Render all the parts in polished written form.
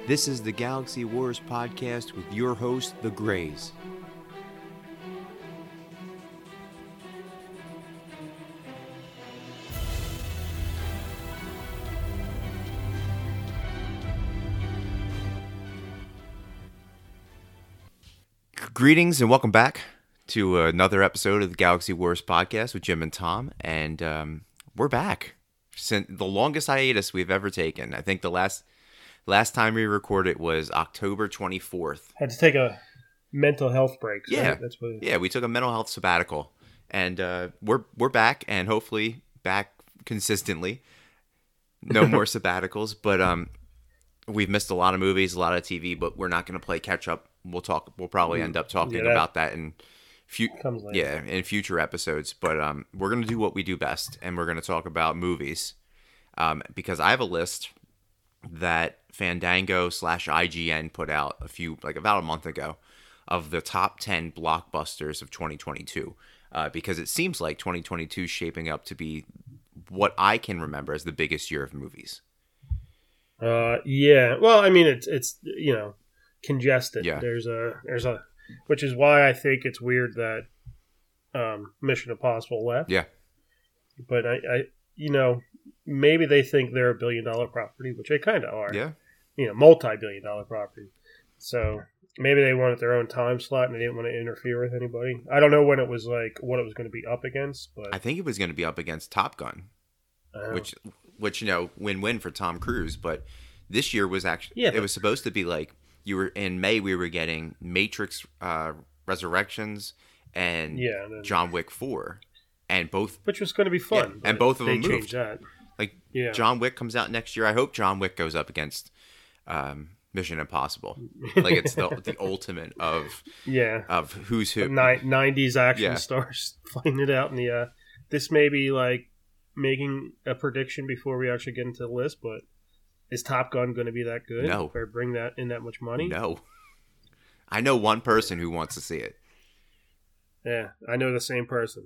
This is the Galaxy Wars podcast with your host, The Greys. Greetings and welcome back to another episode of the Galaxy Wars podcast with Jim and Tom, and we're back. Since the longest hiatus we've ever taken. I think the last time we recorded was October 24th. Had to take a mental health break. So Yeah, that's what we took a mental health sabbatical, and we're back, and hopefully back consistently. No more sabbaticals, but we've missed a lot of movies, a lot of TV, but we're not going to play catch up. We'll probably end up talking about that in in future episodes. But we're going to do what we do best, and we're going to talk about movies, because I have a list that Fandango/IGN put out about a month ago of the top 10 blockbusters of 2022, because it seems like 2022 is shaping up to be what I can remember as the biggest year of movies. Yeah. Well, I mean, it's congested. Yeah. There's a, which is why I think it's weird that Mission Impossible left. Yeah. But I maybe they think they're a $1 billion property, which they kind of are. Yeah. Multi-billion-dollar property. So maybe they wanted their own time slot and they didn't want to interfere with anybody. I don't know when it was what it was going to be up against, but I think it was going to be up against Top Gun, which win-win for Tom Cruise. But this year was actually it was supposed to be in May. We were getting Matrix Resurrections and John Wick 4, and both, which was going to be fun. Yeah, and both of them moved. That. John Wick comes out next year. I hope John Wick goes up against Mission Impossible. It's the ultimate of who's who. 90s action stars fighting it out. And this may be making a prediction before we actually get into the list, but is Top Gun going to be that good? No. Or bring that in that much money? No. I know one person who wants to see it. Yeah, I know the same person.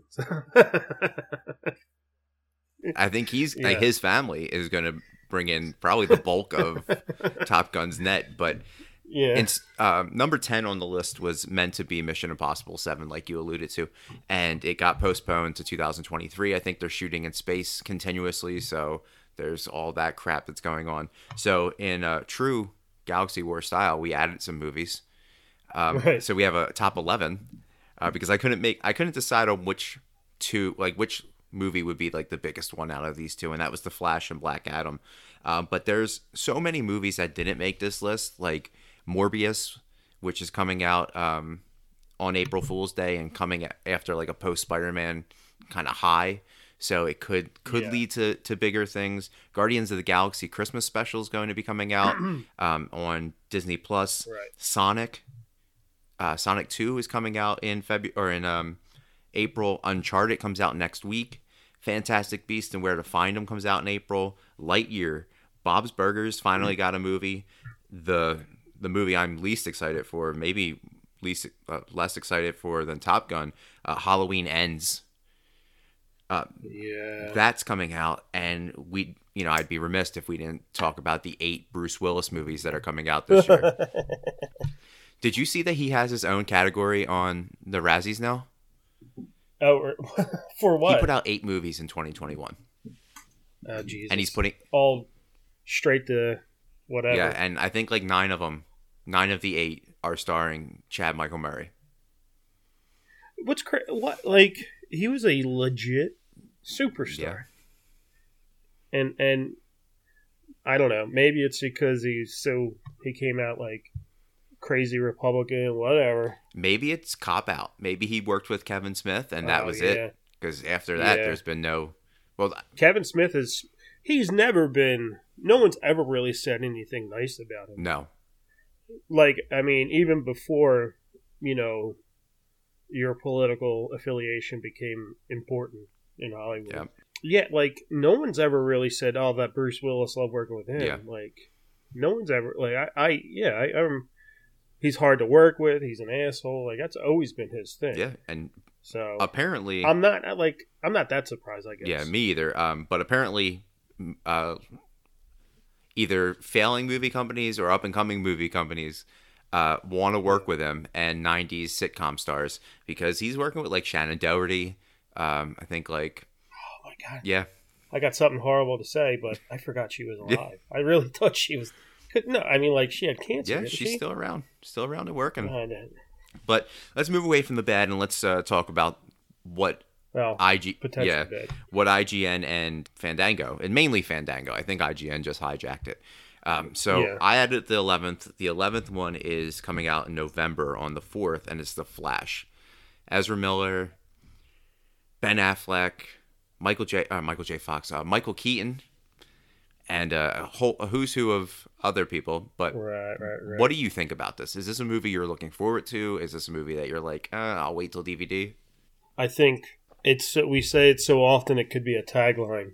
I think his family is going to bring in probably the bulk of Top Gun's net, but number 10 on the list was meant to be Mission Impossible 7, like you alluded to, and it got postponed to 2023. I think they're shooting in space continuously, so there's all that crap that's going on. So in true Galaxy War style, we added some movies. So we have a top 11 because I couldn't decide on which movie would be the biggest one out of these two, and that was The Flash and Black Adam. But there's so many movies that didn't make this list, like Morbius, which is coming out on April Fool's Day and coming after a post Spider-Man kind of high. So it could lead to bigger things. Guardians of the Galaxy Christmas special is going to be coming out on Disney Plus. Right. Sonic 2 is coming out in April. Uncharted comes out next week. Fantastic Beasts and Where to Find Them comes out in April. Lightyear, Bob's Burgers finally got a movie. The movie I'm least excited for, maybe less excited for than Top Gun, Halloween Ends. That's coming out, and I'd be remiss if we didn't talk about the 8 Bruce Willis movies that are coming out this year. Did you see that he has his own category on the Razzies now? Oh, for what? He put out 8 movies in 2021. Oh, Jesus. And he's putting all straight to whatever. Yeah, and I think 9 of the 8 are starring Chad Michael Murray. What's crazy? He was a legit superstar. Yeah. And I don't know. Maybe it's because he came out crazy Republican, whatever. Maybe it's cop out. Maybe he worked with Kevin Smith and that was it. Because after that, there's been no. Well, Kevin Smith he's never been. No one's ever really said anything nice about him. No. Even before, your political affiliation became important in Hollywood. Yeah. Yeah, no one's ever really said, "Oh, that Bruce Willis loved working with him." Yeah. No one's ever he's hard to work with. He's an asshole. That's always been his thing. Yeah, and so apparently, I'm not that surprised. I guess. Yeah, me either. But apparently, either failing movie companies or up and coming movie companies want to work with him, and 90s sitcom stars, because he's working with like Shannon Doherty. I think like, oh my God. Yeah. I got something horrible to say, but I forgot she was alive. I really thought she was. No, I mean, like, she had cancer. Yeah, she's still around and working. Oh, but let's move away from the bad and let's talk about what what IGN and Fandango, and mainly Fandango. I think IGN just hijacked it. I added the 11th. The 11th one is coming out in November on the 4th, and it's The Flash. Ezra Miller, Ben Affleck, Michael J. Fox, Michael Keaton, and a who's who of other people. But right. What do you think about this? Is this a movie you're looking forward to? Is this a movie that you're like, I'll wait till DVD? I think we say it so often it could be a tagline.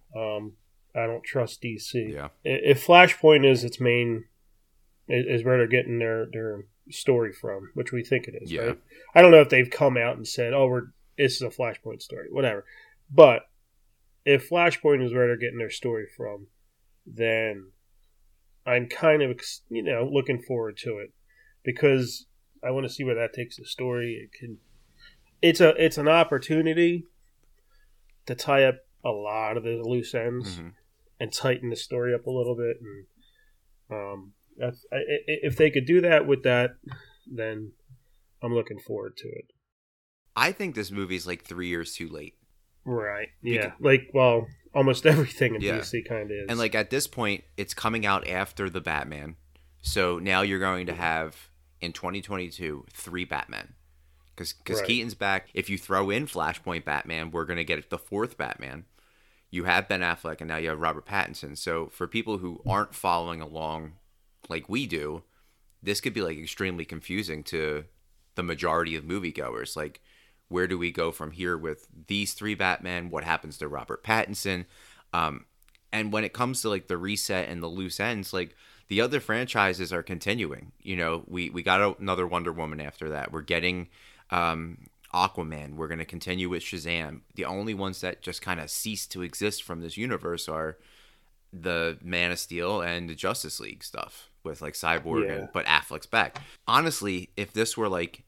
I don't trust DC. Yeah. If Flashpoint is its main, is where they're getting their story from, which we think it is, yeah. Right? I don't know if they've come out and said, this is a Flashpoint story, whatever. But if Flashpoint is where they're getting their story from, then I'm kind of, looking forward to it, because I want to see where that takes the story. It's an opportunity to tie up a lot of the loose ends and tighten the story up a little bit. And if they could do that with that, then I'm looking forward to it. I think this movie is like 3 years too late. Right. Yeah. Almost everything in DC kind of is. And like at this point, it's coming out after the Batman. So now you're going to have, in 2022, 3 Batmen. Because Keaton's back. If you throw in Flashpoint Batman, we're going to get the 4th Batman. You have Ben Affleck, and now you have Robert Pattinson. So for people who aren't following along like we do, this could be like extremely confusing to the majority of moviegoers. Like, where do we go from here with these 3 Batman? What happens to Robert Pattinson? And when it comes to like the reset and the loose ends, like the other franchises are continuing. We got another Wonder Woman after that. We're getting Aquaman. We're going to continue with Shazam. The only ones that just kind of cease to exist from this universe are the Man of Steel and the Justice League stuff with like Cyborg, but Affleck's back. Honestly, if this were like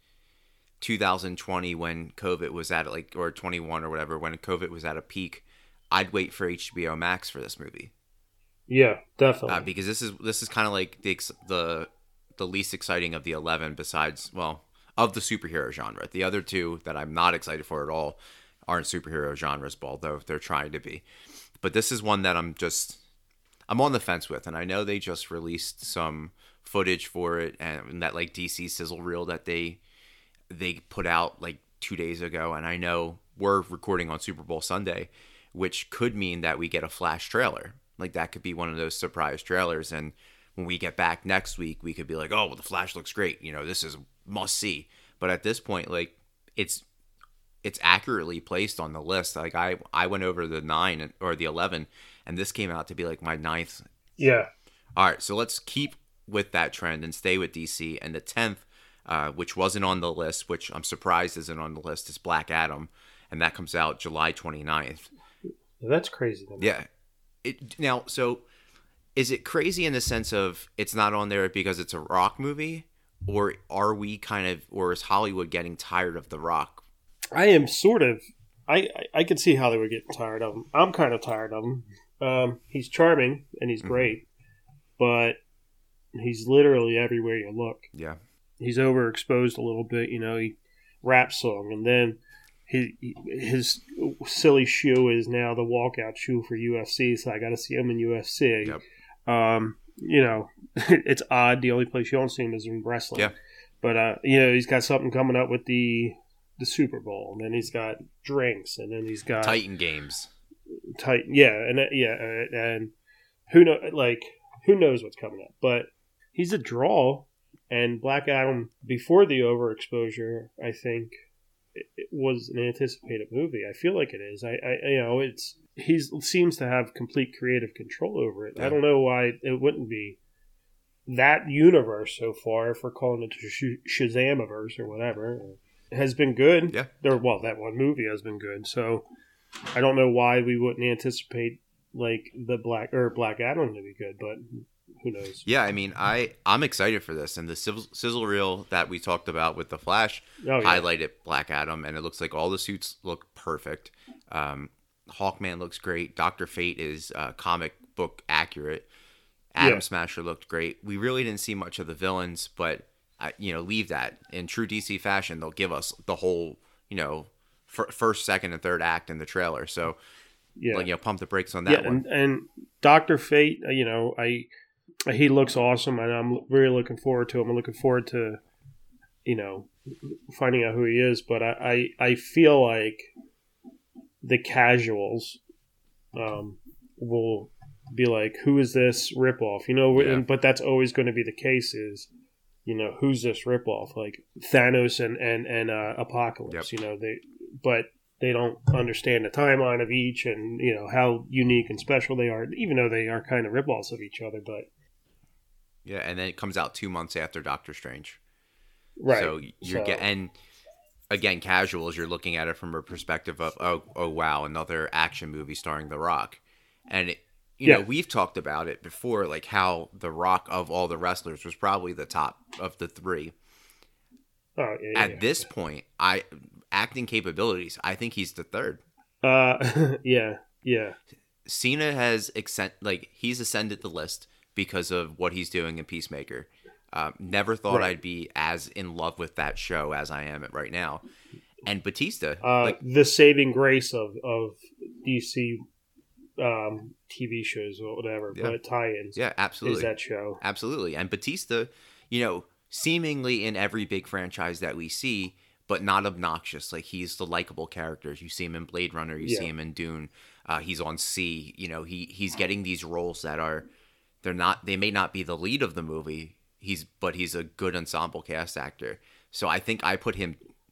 2020 when COVID was at or 21 or whatever, when COVID was at a peak, I'd wait for HBO Max for this movie. Yeah, definitely. Because this is kind of like the least exciting of the 11 besides, of the superhero genre. The other 2 that I'm not excited for at all aren't superhero genres, although they're trying to be. But this is one that I'm on the fence with, and I know they just released some footage for it, and that like DC sizzle reel that they put out like 2 days ago, and I know we're recording on Super Bowl Sunday, which could mean that we get a Flash trailer. Like that could be one of those surprise trailers, and when we get back next week, we could be like, the Flash looks great. This is must see. But at this point, like it's accurately placed on the list. Like I went over the 9 or the 11, and this came out to be like my 9th. Yeah. All right, so let's keep with that trend and stay with DC. And the 10th, which wasn't on the list, which I'm surprised isn't on the list, is Black Adam, and that comes out July 29th. That's crazy. Yeah. So is it crazy in the sense of it's not on there because it's a Rock movie, or are we or is Hollywood getting tired of The Rock? I am sort of. I can see Hollywood getting tired of him. I'm kind of tired of him. He's charming and he's great, but he's literally everywhere you look. Yeah. He's overexposed a little bit. He rap song, and then his silly shoe is now the walkout shoe for UFC. So I got to see him in UFC. Yep. It's odd. The only place you don't see him is in wrestling. Yeah. But he's got something coming up with the Super Bowl, and then he's got drinks, and then he's got Titan Games. And who knows what's coming up? But he's a draw, and Black Adam before the overexposure, I think it was an anticipated movie. I feel like it is. He seems to have complete creative control over it. Yeah. I don't know why it wouldn't be that universe so far, if we're calling it the Shazamiverse or whatever. Has been good. Yeah. That one movie has been good. So I don't know why we wouldn't anticipate like the Black Adam to be good, but who knows? Yeah, I mean, I'm excited for this, and the sizzle reel that we talked about with the Flash highlighted Black Adam, and it looks like all the suits look perfect. Hawkman looks great. Dr. Fate is comic book accurate. Atom Smasher looked great. We really didn't see much of the villains, but leave that. In true DC fashion, they'll give us the whole, first, second, and third act in the trailer. So, pump the brakes on that one. And Dr. Fate, he looks awesome, and I'm really looking forward to him. I'm looking forward to, finding out who he is. But I feel like the casuals will be like, who is this ripoff? But that's always going to be the case is, who's this ripoff? Like Thanos and Apocalypse, but they don't understand the timeline of each and, how unique and special they are, even though they are kind of ripoffs of each other. But yeah, and then it comes out 2 months after Doctor Strange. Right. So and again, casuals, you're looking at it from a perspective of, oh wow, another action movie starring The Rock. And we've talked about it before, like how The Rock of all the wrestlers was probably the top of the three. Oh, yeah, At this point, acting capabilities, I think he's the third. Yeah. Cena has he's ascended the list because of what he's doing in Peacemaker. Never thought I'd be as in love with that show as I am right now. And Batista, the saving grace of DC TV shows or whatever, but tie-ins. Yeah, absolutely. Is that show. Absolutely. And Batista, seemingly in every big franchise that we see, but not obnoxious. Like, he's the likable characters. You see him in Blade Runner. You see him in Dune. He's on C. He's getting these roles that are, they may not be the lead of the movie, but he's a good ensemble cast actor. So I think I put him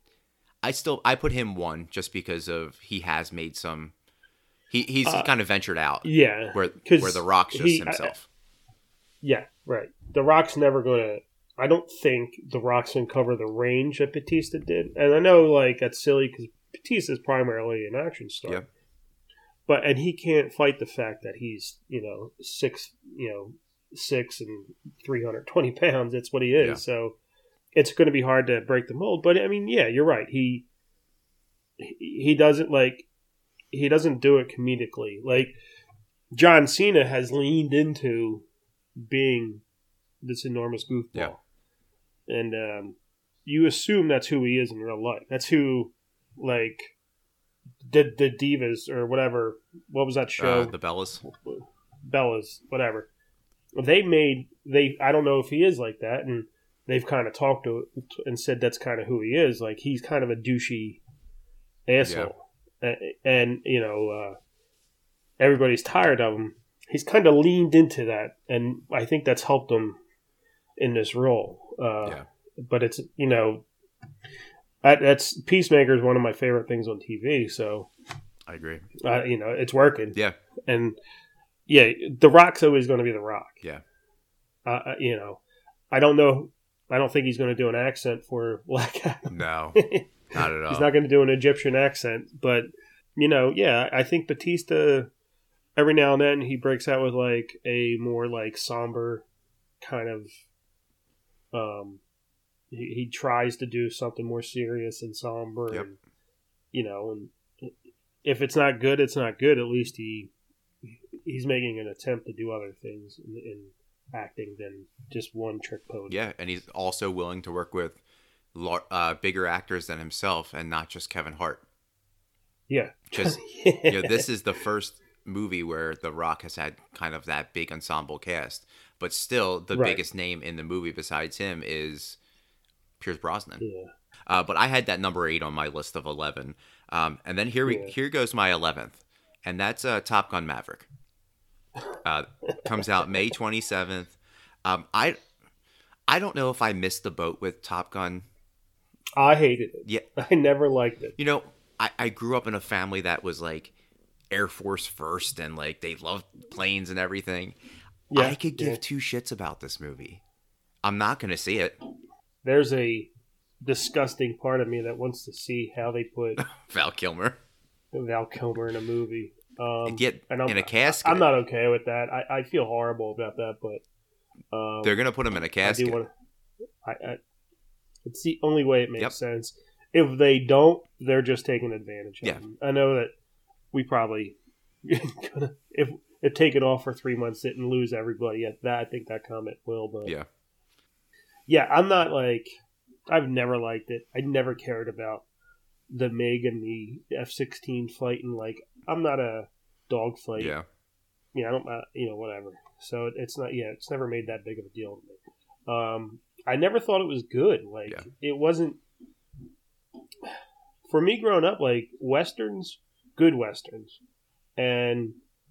one just because of he has made some. He's kind of ventured out. Yeah, where The Rock's just himself. Yeah, right. The Rock's never going to. I don't think The Rock's going to cover the range that Batista did. And I know, that's silly because Batista's primarily an action star. Yeah. And he can't fight the fact that he's 6 and 320 pounds. That's what he is. Yeah. So it's going to be hard to break the mold. But I mean, yeah, you're right. He doesn't he doesn't do it comedically. Like John Cena has leaned into being this enormous goofball. Yeah. And you assume that's who he is in real life. That's who, the Divas or whatever. What was that show? The Bellas. Bellas, whatever. I don't know if he is like that, and they've kind of talked to it and said that's kind of who he is. Like, he's kind of a douchey asshole. Yeah. And everybody's tired of him. He's kind of leaned into that, and I think that's helped him in this role. But it's, that's Peacemaker is one of my favorite things on TV, so I agree. It's working. Yeah. And The Rock's always going to be The Rock. Yeah. I don't know. I don't think he's going to do an accent for Black Adam. No, not at all. He's not going to do an Egyptian accent, but I think Batista, every now and then he breaks out with a more somber kind of. He tries to do something more serious and somber, yep. And if it's not good, it's not good. At least he's making an attempt to do other things in acting than just one trick pony. Yeah, and he's also willing to work with bigger actors than himself, and not just Kevin Hart. Yeah, because this is the first movie where The Rock has had kind of that big ensemble cast, but still the biggest name in the movie besides him is Pierce Brosnan. Yeah. But I had that number 8 on my list of 11, and then here goes my 11th, and that's Top Gun Maverick. Comes out May 27th. I don't know if I missed the boat with Top Gun. I hated it. Yeah, I never liked it. I grew up in a family that was Air Force first, and they loved planes and everything. Yeah, I could give two shits about this movie. I'm not going to see it. There's a disgusting part of me that wants to see how they put Val Kilmer in a movie. Get in a casket. I'm not okay with that. I feel horrible about that, but they're gonna put him in a casket. It's the only way it makes sense. If they don't, they're just taking advantage of him. I know that we probably if take it off for 3 months, didn't lose everybody at that. I think that comment will, but I'm not like, I've never liked it. I never cared about the MiG and the F-16 fighting. Like, I'm not a dogfight. Yeah. I don't, whatever. So it's not, it's never made that big of a deal to me. I never thought it was good. Like, it wasn't, for me growing up, like, Westerns, good Westerns, and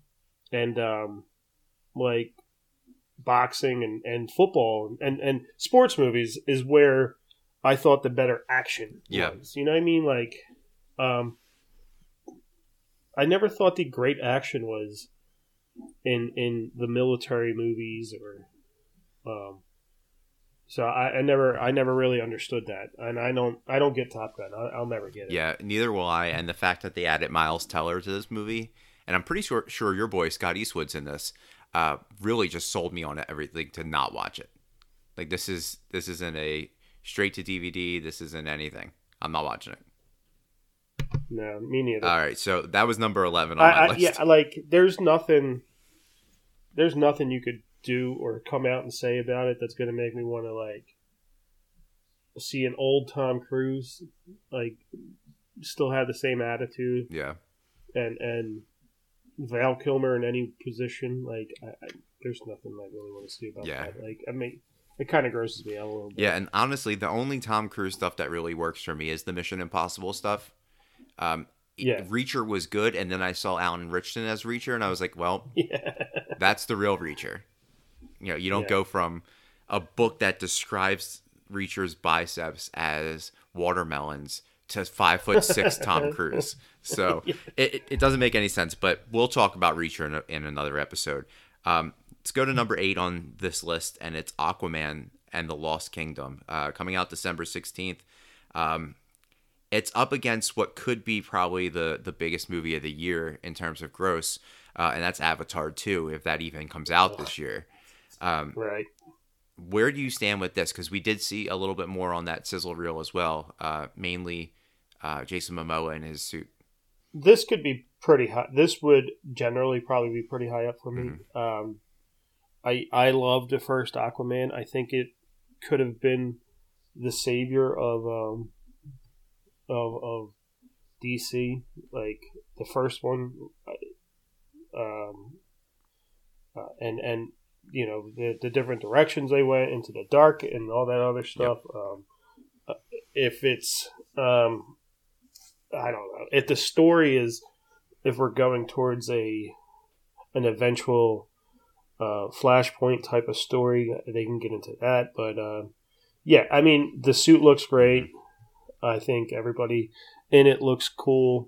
like, boxing and football and sports movies is where I thought the better action was. You know what I mean? Like, I never thought the great action was in the military movies or so I never really understood that, and I don't get Top Gun. I'll never get it. Yeah, neither will I. And the fact that they added Miles Teller to this movie, and I'm pretty sure your boy Scott Eastwood's in this, really just sold me on everything to not watch it. Like, this isn't a straight to DVD. This isn't anything. I'm not watching it. No, me neither. All right, so that was number 11 on my list. Yeah, like, there's nothing you could do or come out and say about it that's going to make me want to, like, see an old Tom Cruise, like, still have the same attitude. Yeah. And Val Kilmer in any position, like, there's nothing I really want to see about that. Like, I mean, it kind of grosses me out a little bit. Yeah, and honestly, the only Tom Cruise stuff that really works for me is the Mission Impossible stuff. Reacher was good, and then I saw Alan Ritchson as Reacher, and I was like, well, that's the real Reacher. You don't go from a book that describes Reacher's biceps as watermelons to 5'6" Tom Cruise. So it doesn't make any sense, but we'll talk about Reacher in another episode. Let's go to number 8 on this list, and it's Aquaman and the Lost Kingdom, coming out December 16th. It's up against what could be probably the biggest movie of the year in terms of gross, and that's Avatar 2, if that even comes out this year. Right. Where do you stand with this? Because we did see a little bit more on that sizzle reel as well, mainly Jason Momoa in his suit. This could be pretty high. This would generally probably be pretty high up for me. I loved the first Aquaman. I think it could have been the savior of DC, like the first one, and the different directions they went into the dark and all that other stuff. If it's I don't know if the story is, if we're going towards an eventual Flashpoint type of story, they can get into that. But I mean, the suit looks great. I think everybody in it looks cool.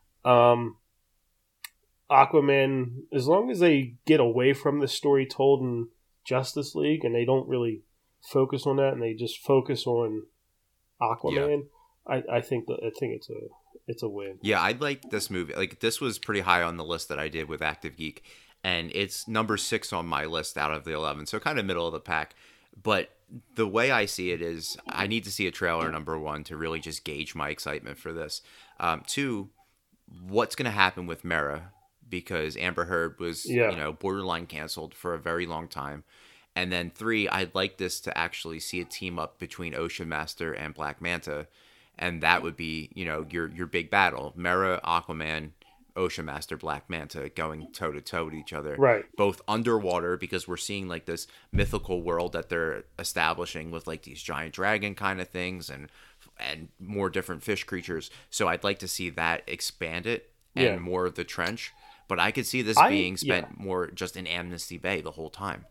Aquaman, as long as they get away from the story told in Justice League and they don't really focus on that and they just focus on Aquaman, I think it's a win. Yeah, I like this movie. Like, this was pretty high on the list that I did with Active Geek, and it's number 6 on my list out of the 11, so kind of middle of the pack. But the way I see it is, I need to see a trailer, number 1, to really just gauge my excitement for this. 2, what's going to happen with Mera? Because Amber Heard was, borderline canceled for a very long time. And then 3, I'd like this to actually see a team up between Ocean Master and Black Manta. And that would be, your big battle. Mera, Aquaman, Ocean Master, Black Manta going toe-to-toe with each other. Right. Both underwater, because we're seeing, like, this mythical world that they're establishing with, like, these giant dragon kind of things and more different fish creatures. So I'd like to see that expanded and more of the trench. But I could see this being spent more just in Amnesty Bay the whole time.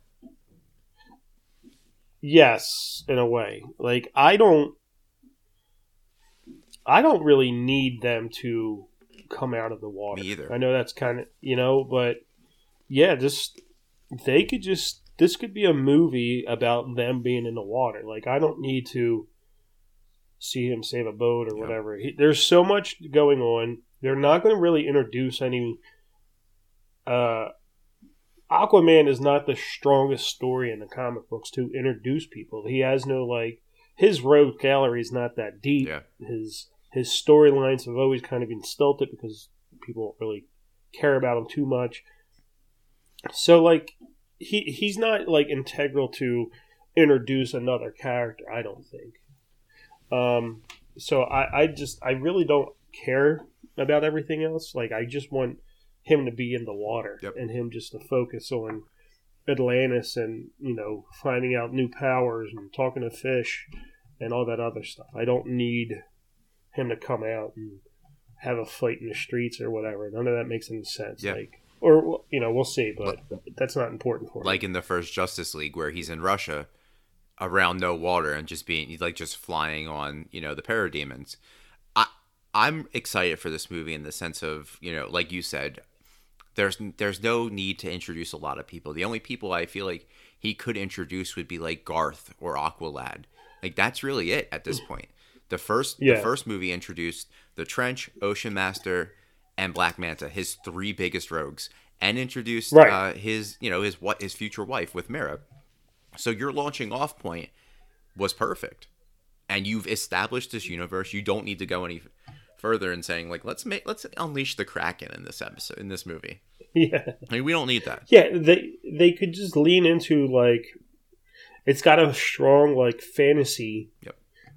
Yes, in a way. Like, I don't really need them to come out of the water. Me either. I know that's kind of, but this could be a movie about them being in the water. Like, I don't need to see him save a boat or whatever. There's so much going on. They're not going to really introduce any Aquaman is not the strongest story in the comic books to introduce people. He has no his rogue gallery is not that deep. Yeah. His storylines have always kind of been stilted because people don't really care about him too much. So he's not integral to introduce another character, I don't think. So I really don't care about everything else. I just want him to be in the water and him just to focus on Atlantis and, finding out new powers and talking to fish and all that other stuff. I don't need him to come out and have a fight in the streets or whatever. None of that makes any sense. Yeah. We'll see, but that's not important for me. Like in the first Justice League where he's in Russia around no water and just flying on, the parademons. I'm excited for this movie in the sense of, like you said, there's no need to introduce a lot of people. The only people I feel like he could introduce would be like Garth or Aqualad. That's really it at this point. The first movie introduced the Trench, Ocean Master, and Black Manta, his three biggest rogues, and introduced his future wife with Mera. So your launching off point was perfect, and you've established this universe. You don't need to go any further in saying let's unleash the Kraken in this movie. Yeah, we don't need that. Yeah, they could just lean into it's got a strong fantasy. Yep.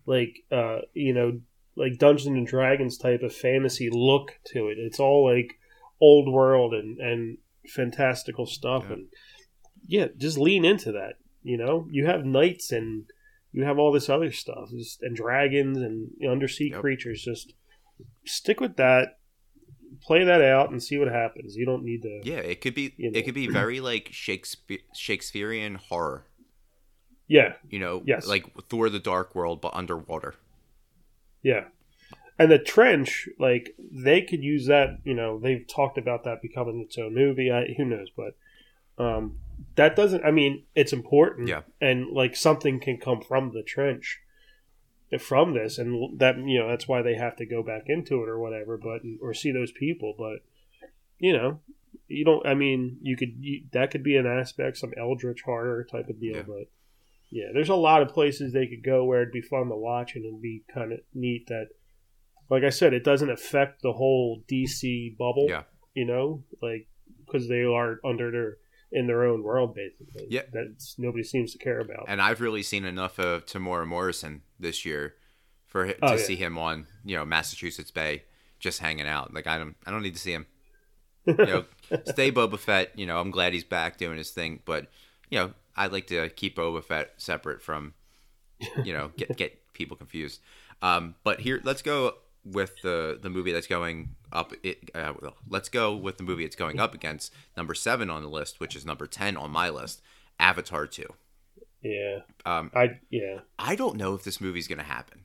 Dungeons and Dragons type of fantasy look to it. It's all old world and fantastical stuff, and just lean into that. You have knights and you have all this other stuff, and dragons and undersea creatures. Just stick with that, play that out, and see what happens. You don't need to. Yeah, it could be. It could be very Shakespearean horror. Yeah. Yes. Like Thor: The Dark World, but underwater. Yeah. And the Trench, they could use that. They've talked about that becoming its own movie. Who knows? But that doesn't. I mean, it's important. Yeah. And something can come from the Trench, from this, and that that's why they have to go back into it or whatever. Or see those people. But you don't. I mean, that could be an aspect, some eldritch horror type of deal. Yeah. But yeah, there's a lot of places they could go where it'd be fun to watch, and it'd be kind of neat that, like I said, it doesn't affect the whole DC bubble. Yeah. Because they are in their own world, basically. Yeah. That's nobody seems to care about. And I've really seen enough of Tamora Morrison this year to see him on, Massachusetts Bay just hanging out. I don't need to see him. Stay Boba Fett. I'm glad he's back doing his thing, but I'd like to keep Boba Fett separate from, get people confused. But here, let's go with the movie that's going up. Let's go with the movie it's going up against, number 7 on the list, which is number 10 on my list, Avatar 2. Yeah. I don't know if this movie's going to happen.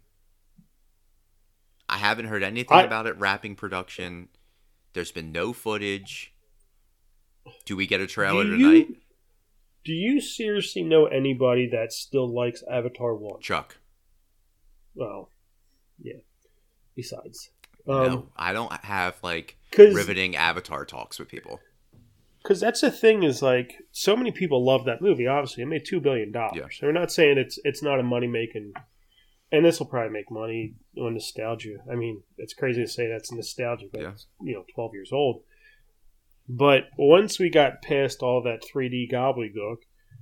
I haven't heard anything about it wrapping production. There's been no footage. Do we get a trailer tonight? Do you seriously know anybody that still likes Avatar 1? Chuck. Well, yeah. Besides. No, I don't have, riveting Avatar talks with people. Because that's the thing is, so many people love that movie. Obviously, it made $2 billion. Yeah. So we're not saying it's not a money-making... And this will probably make money on nostalgia. I mean, it's crazy to say that's nostalgia, but it's 12 years old. But once we got past all that 3D gobbledygook,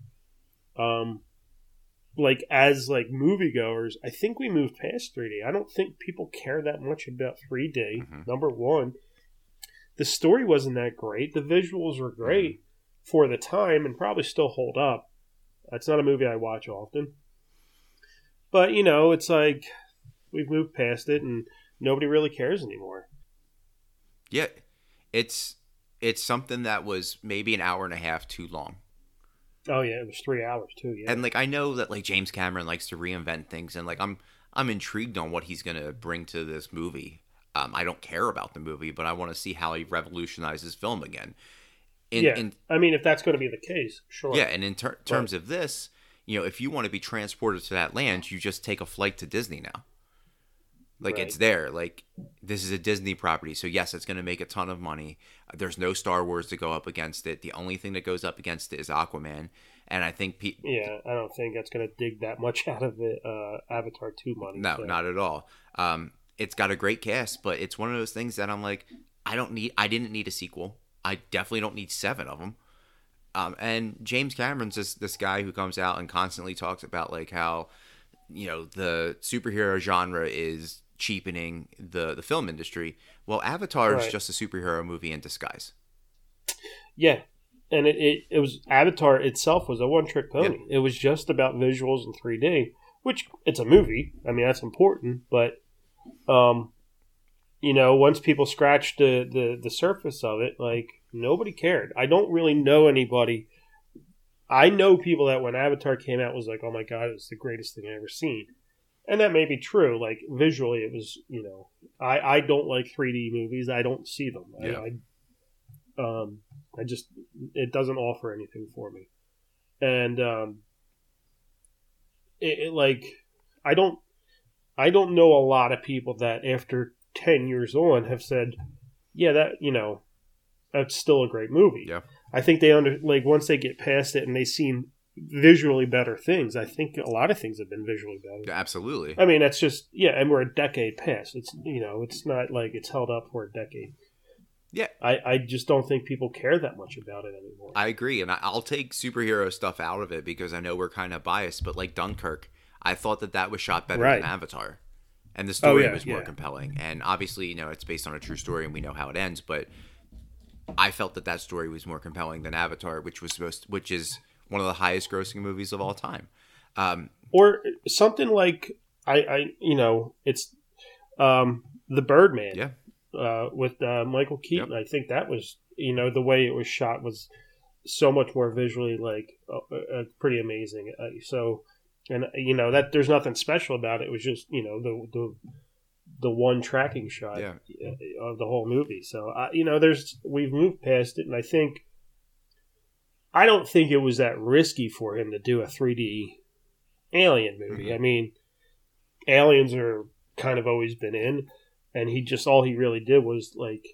as moviegoers, I think we moved past 3D. I don't think people care that much about 3D. Mm-hmm. Number one, the story wasn't that great. The visuals were great for the time and probably still hold up. That's not a movie I watch often. But, it's we've moved past it and nobody really cares anymore. Yeah, it's something that was maybe an hour and a half too long. Oh, yeah, it was 3 hours too, yeah. And, I know that, James Cameron likes to reinvent things, and, I'm intrigued on what he's going to bring to this movie. I don't care about the movie, but I want to see how he revolutionizes film again. I mean, if that's going to be the case, sure. Yeah, and in terms of this... if you want to be transported to that land, you just take a flight to Disney now. Like right. it's there. Like this is a Disney property, so yes, it's going to make a ton of money. There's no Star Wars to go up against it. The only thing that goes up against it is Aquaman, and I think yeah, I don't think that's going to dig that much out of it. Avatar 2 money. no, So. not at all. It's got a great cast, but it's one of those things that I'm like, I didn't need a sequel. I definitely don't need 7 of them. And James Cameron's this guy who comes out and constantly talks about like how, the superhero genre is cheapening the film industry. Well, Avatar is just a superhero movie in disguise. Yeah. And it was Avatar itself was a one-trick pony. Yeah. It was just about visuals in 3D, which it's a movie. I mean, that's important. But, once people scratched the surface of it, like, nobody cared. I don't really know anybody. I know people that when Avatar came out was like, oh my God, it was the greatest thing I've ever seen. And that may be true. Like, visually, it was, I don't like 3D movies. I don't see them. Yeah. I just, it doesn't offer anything for me. And, I don't know a lot of people that after 10 years on have said, yeah, that, that's still a great movie. Yeah. I think they once they get past it and they see visually better things, I think a lot of things have been visually better. Absolutely. I mean, that's just, and we're a decade past. It's, it's not like it's held up for a decade. Yeah. I just don't think people care that much about it anymore. I agree. And I'll take superhero stuff out of it because I know we're kind of biased, but like Dunkirk, I thought that was shot better than Avatar. And the story was more compelling. And obviously, it's based on a true story and we know how it ends, but I felt that story was more compelling than Avatar, which is one of the highest grossing movies of all time. Or something like it's The Birdman. Yeah. With Michael Keaton. Yep. I think that was, the way it was shot was so much more visually pretty amazing. That there's nothing special about it. It was just, the one tracking shot of the whole movie. So, we've moved past it, and I don't think it was that risky for him to do a 3D Alien movie. Mm-hmm. I mean, Aliens are kind of always been in, and all he really did was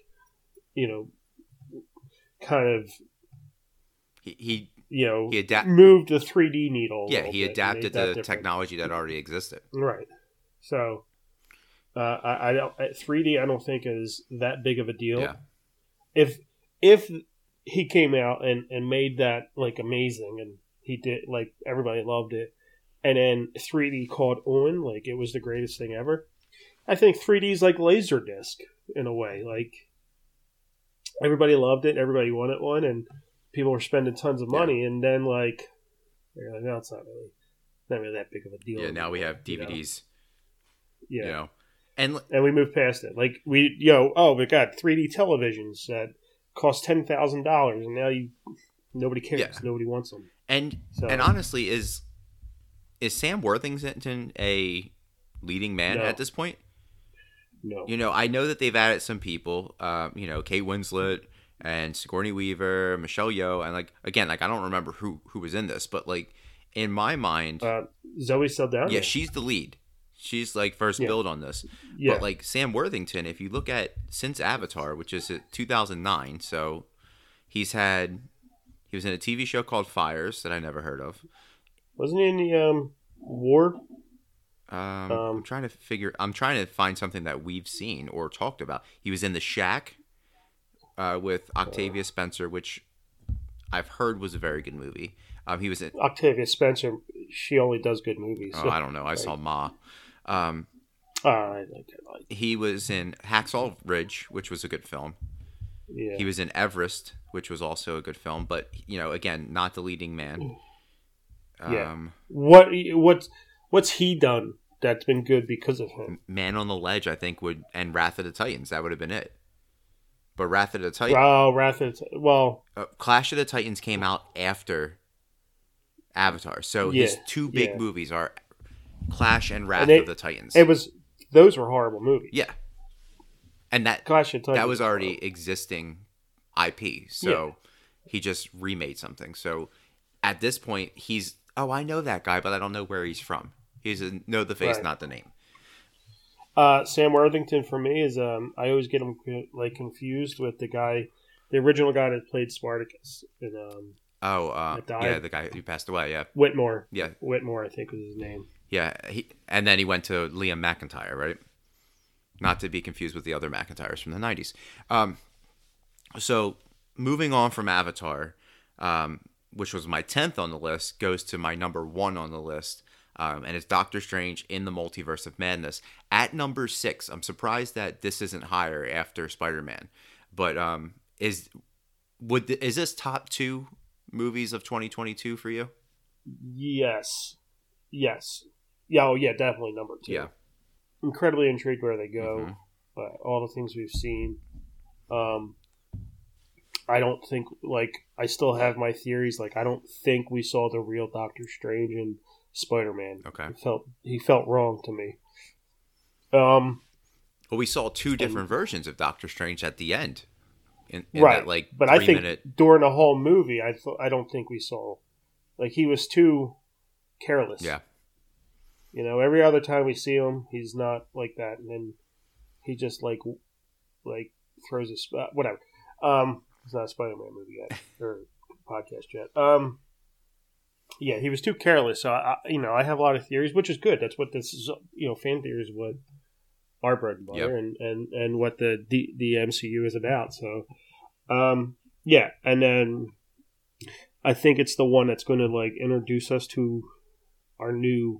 kind of he moved the 3D needle. Yeah, he adapted the technology that already existed. Right. So, I don't 3D. I don't think is that big of a deal. Yeah. If he came out and made that amazing, and he did, everybody loved it, and then 3D caught on, it was the greatest thing ever. I think 3D is like Laserdisc in a way. Everybody loved it, everybody wanted one, and people were spending tons of money. And then they're like, no, it's not really that big of a deal. Yeah, now we have DVDs. Yeah, and we moved past it. Oh my God, 3D televisions that cost $10,000, and now nobody cares. Yeah. Nobody wants them. And honestly, is Sam Worthington a leading man at this point? No. I know that they've added some people, Kate Winslet and Sigourney Weaver, Michelle Yeoh, and I don't remember who was in this, but in my mind, Zoe Saldana. Yeah, she's the lead. She's first build on this. Yeah. But Sam Worthington, if you look at since Avatar, which is 2009, so he was in a TV show called Fires that I never heard of. Wasn't he in the War? I'm trying to find something that we've seen or talked about. He was in The Shack with Octavia Spencer, which I've heard was a very good movie. He was in Octavia Spencer. She only does good movies. Oh, I don't know. I saw Ma. He was in Hacksaw Ridge, which was a good film. Yeah. He was in Everest, which was also a good film, but again, not the leading man. Yeah. What's he done that's been good because of him? Man on the Ledge, I think, and Wrath of the Titans. That would have been it. But Wrath of the Titans. Clash of the Titans came out after Avatar, so his two big movies are Clash and Wrath of the Titans. Those were horrible movies. Yeah, and that Clash of Titans that was already existing IP, so he just remade something. So at this point, I know that guy, but I don't know where he's from. He's know the face, not the name. Sam Worthington for me is I always get him like confused with the guy, the original guy that played Spartacus in yeah, the guy who passed away. Yeah, Whitmore. Yeah, Whitmore, I think was his name. Yeah, and then he went to Liam McIntyre, right? Not to be confused with the other McIntyres from the 90s. So moving on from Avatar, which was my 10th on the list, goes to my number 1 on the list, and it's Doctor Strange in the Multiverse of Madness. At number 6, I'm surprised that this isn't higher after Spider-Man, but is this top 2 movies of 2022 for you? Yes. Yeah, oh yeah, definitely number 2. Yeah. Incredibly intrigued where they go. All the things we've seen. I don't think, I still have my theories. I don't think we saw the real Doctor Strange in Spider-Man. Okay. He felt wrong to me. Well, we saw 2 different versions of Doctor Strange at the end. In right. That, but I think during the whole movie, I don't think we saw, he was too careless. Yeah. Every other time we see him, he's not like that, and then he just throws a spot. Whatever. It's not a Spider-Man movie yet or podcast yet. Yeah, he was too careless. So I have a lot of theories, which is good. That's what this is. Fan theories, what our bread and butter, and what the MCU is about. So, yeah, and then I think it's the one that's going to introduce us to our new.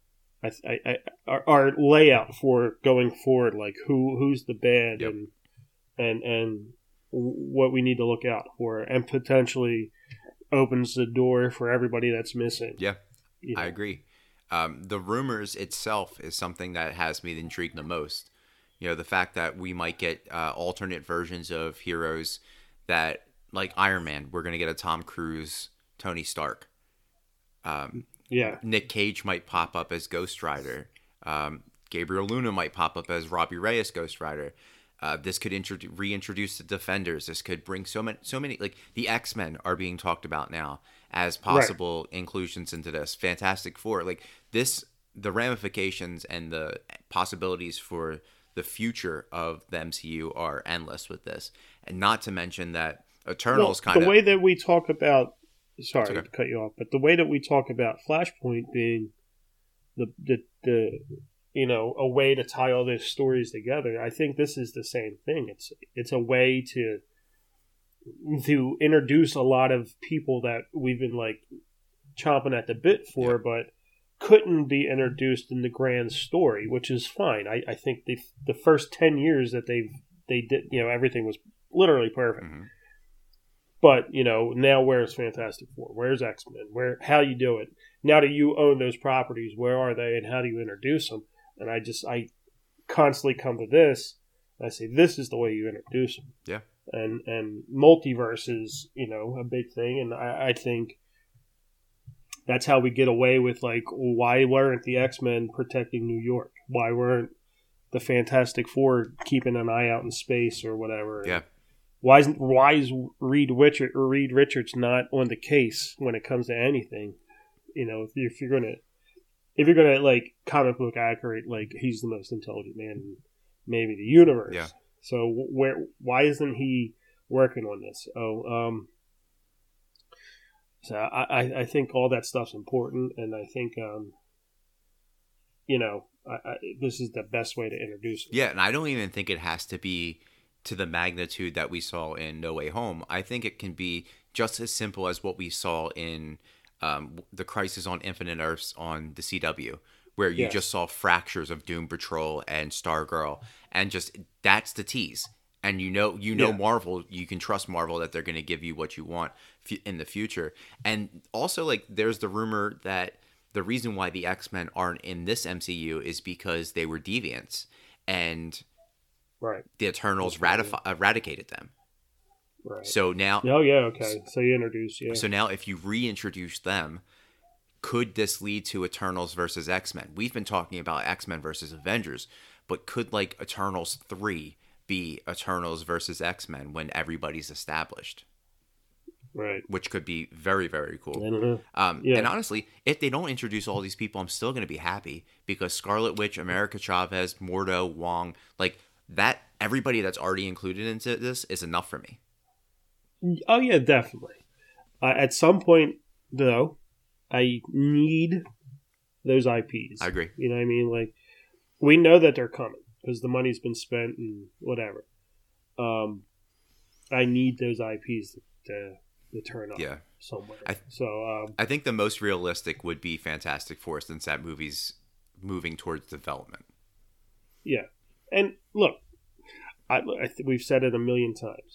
Our layout for going forward, who's the bad, yep. and what we need to look out for, and potentially opens the door for everybody that's missing. Yeah, I agree. The rumors itself is something that has me intrigued the most. The fact that we might get alternate versions of heroes that, like Iron Man, we're going to get a Tom Cruise, Tony Stark. Yeah, Nick Cage might pop up as Ghost Rider. Gabriel Luna might pop up as Robbie Reyes Ghost Rider. This could reintroduce the Defenders. This could bring so many. The X-Men are being talked about now as possible inclusions into this. Fantastic Four. The ramifications and the possibilities for the future of the MCU are endless with this. And not to mention that Eternals the way that we talk about. Sorry to cut you off, but the way that we talk about Flashpoint being the a way to tie all those stories together, I think this is the same thing. It's a way to introduce a lot of people that we've been chomping at the bit for, but couldn't be introduced in the grand story, which is fine. I think the first 10 years that they did, everything was literally perfect. Mm-hmm. But, now where's Fantastic Four? Where's X-Men? How you do it? Now that you own those properties, where are they and how do you introduce them? And I constantly come to this, and I say, this is the way you introduce them. Yeah. And multiverse is, a big thing. And I think that's how we get away with, why weren't the X-Men protecting New York? Why weren't the Fantastic Four keeping an eye out in space or whatever? Yeah. Why is Reed Richards not on the case when it comes to anything? If you're gonna comic book accurate, he's the most intelligent man in maybe the universe. Yeah. So why isn't he working on this? So I think all that stuff's important, and I think this is the best way to introduce it. Yeah, and I don't even think it has to be to the magnitude that we saw in No Way Home. I think it can be just as simple as what we saw in the Crisis on Infinite Earths on the CW, where you just saw fractures of Doom Patrol and Stargirl, and just that's the tease. And Marvel, you can trust Marvel that they're going to give you what you want in the future. And also, there's the rumor that the reason why the X-Men aren't in this MCU is because they were deviants, and the Eternals eradicated them. Right. So now... Oh, yeah, okay. So you introduce, So now if you reintroduce them, could this lead to Eternals versus X-Men? We've been talking about X-Men versus Avengers, but could, Eternals 3 be Eternals versus X-Men when everybody's established? Right. Which could be very, very cool. I don't know. And honestly, if they don't introduce all these people, I'm still going to be happy because Scarlet Witch, America Chavez, Mordo, Wong, like that, everybody that's already included into this is enough for me. Oh, yeah, definitely. At some point, though, I need those IPs. I agree. You know what I mean? Like, we know that they're coming because the money's been spent and whatever. I need those IPs to turn up somewhere. I think the most realistic would be Fantastic Four since that movie's moving towards development. Yeah. And look, we've said it a million times.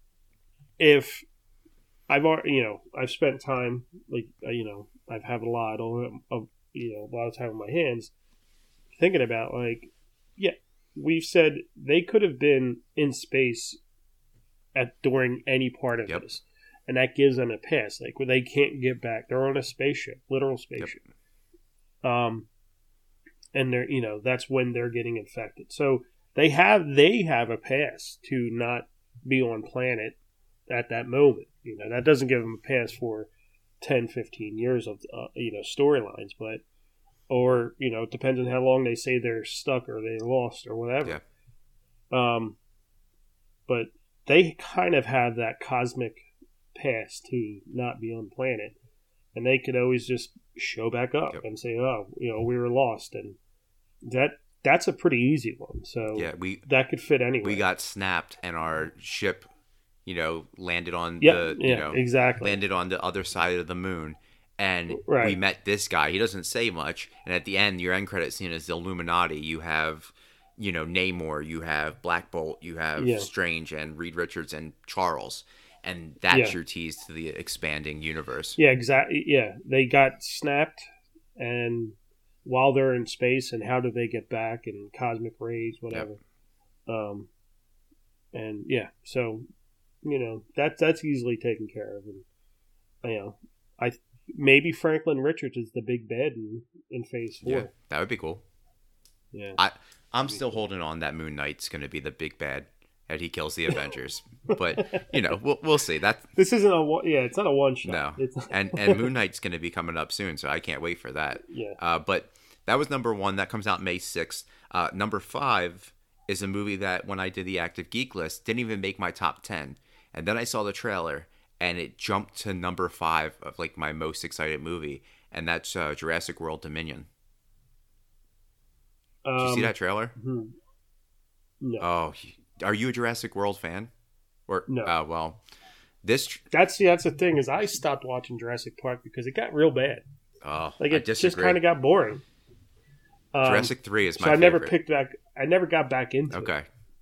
If I've spent time, like, I've had a lot of time on my hands thinking about, like, we've said they could have been in space during any part of this. And that gives them a pass. Like, when they can't get back, they're on a spaceship, literal spaceship. Yep. And they're, that's when they're getting infected. So they have a pass to not be on planet at that moment. That doesn't give them a pass for 10, 15 years of, storylines, or it depends on how long they say they're stuck or they're lost or whatever. Yeah. But they kind of have that cosmic pass to not be on planet, and they could always just show back up and say, "Oh, we were lost," and that's a pretty easy one. So that could fit anywhere. We got snapped, and our ship, landed on landed on the other side of the moon, and we met this guy. He doesn't say much, and at the end, your end credit scene is the Illuminati. You have Namor, you have Black Bolt, you have Strange and Reed Richards and Charles. And that's your tease to the expanding universe. Yeah, exactly. Yeah, they got snapped, and while they're in space, and how do they get back? And cosmic rays, whatever. Yep. And so that's easily taken care of. And maybe Franklin Richards is the big bad in Phase 4. Yeah, that would be cool. Yeah, I'm still holding on that Moon Knight's going to be the big bad. And he kills the Avengers, but we'll see. This isn't it's not a one shot. No, and Moon Knight's going to be coming up soon, so I can't wait for that. Yeah. But that was number 1. That comes out May 6th. Number 5 is a movie that when I did the Active Geek list didn't even make my top 10, and then I saw the trailer and it jumped to number 5 of like my most excited movie, and that's Jurassic World Dominion. Did you see that trailer? Mm-hmm. No. Oh. Are you a Jurassic World fan? Or no. Well, this that's the thing is I stopped watching Jurassic Park because it got real bad. Oh, like it just kind of got boring. Jurassic 3 is my favorite. I never picked back. I never got back into it. Okay.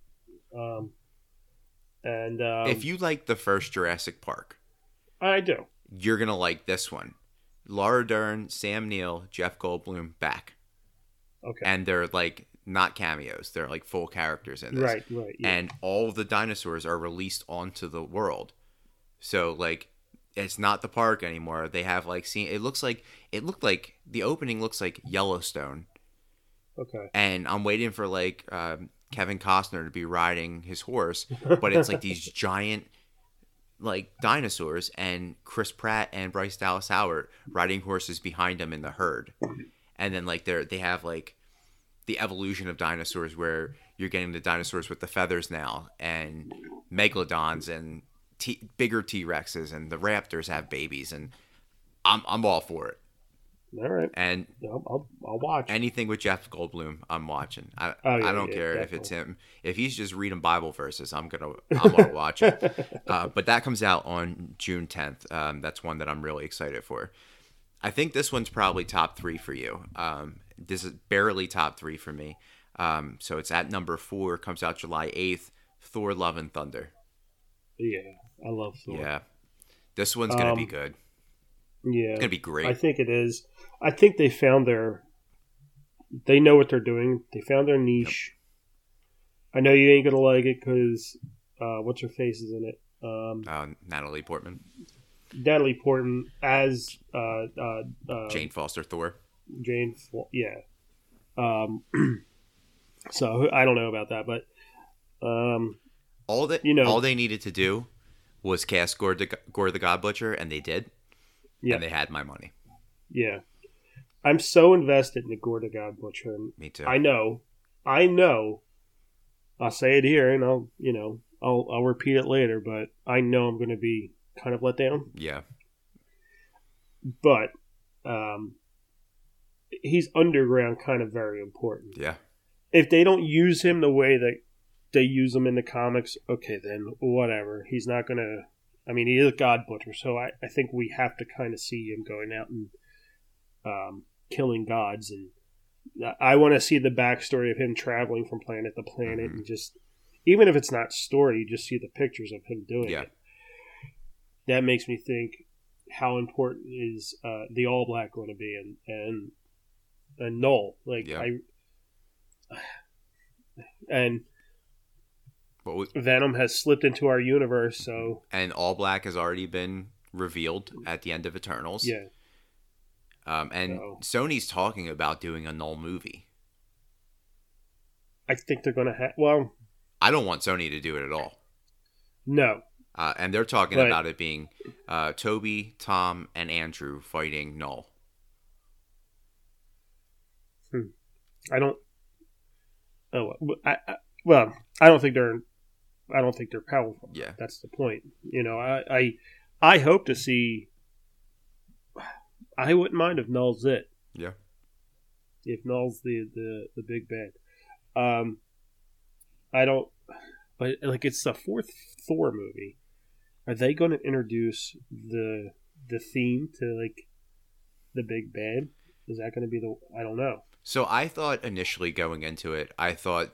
And if you like the first Jurassic Park, I do. You're gonna like this one. Laura Dern, Sam Neill, Jeff Goldblum back. Okay. And they're like. Not cameos. They're like full characters in this. Right. Yeah. And all the dinosaurs are released onto the world. So like it's not the park anymore. They have like it looked like the opening looks like Yellowstone. Okay. And I'm waiting for like Kevin Costner to be riding his horse, but it's like these giant like dinosaurs and Chris Pratt and Bryce Dallas Howard riding horses behind them in the herd. And then like they have like the evolution of dinosaurs where you're getting the dinosaurs with the feathers now and megalodons and bigger T-Rexes and the raptors have babies and I'm all for it. All right. And I'll watch. Anything with Jeff Goldblum, I'm watching. I don't care if it's him. If he's just reading Bible verses, I'm gonna watch it. But that comes out on June 10th. That's one that I'm really excited for. I think this one's probably top 3 for you. This is barely top 3 for me. So it's at number 4. Comes out July 8th. Thor: Love and Thunder. Yeah, I love Thor. Yeah, this one's gonna be good. Yeah, it's gonna be great. I think it is. I think they found they know what they're doing. They found their niche. Yep. I know you ain't gonna like it because what's her face is in it? Natalie Portman. Natalie Portman as Jane Foster Thor. Yeah. So I don't know about that, but all they needed to do was cast Gore the God Butcher, and they did. Yeah. And they had my money. Yeah. I'm so invested in the Gore the God Butcher. Me too. I know. I'll say it here, and I'll repeat it later, but I know I'm going to be kind of let down. Yeah. But he's underground, kind of very important. Yeah. If they don't use him the way that they use him in the comics, okay, then whatever. He's not going to... I mean, he is a God Butcher, so I think we have to kind of see him going out and killing gods. And I want to see the backstory of him traveling from planet to planet, and just... Even if it's not story, you just see the pictures of him doing it. That makes me think, how important is the All Black going to be, and Null? Like, Venom has slipped into our universe, so... And All Black has already been revealed at the end of Eternals. Yeah. Sony's talking about doing a Null movie. I think they're going to have... Well... I don't want Sony to do it at all. No. And they're talking about it being Toby, Tom, and Andrew fighting Null. I don't... Oh, I don't think they're powerful. Yeah. That's the point. I hope to see... I wouldn't mind if Null's it. Yeah. If Null's the big bad. I don't... But, like, it's the fourth Thor movie. Are they going to introduce the theme to, like, the big bad? Is that going to be the... I don't know. So I thought initially going into it, I thought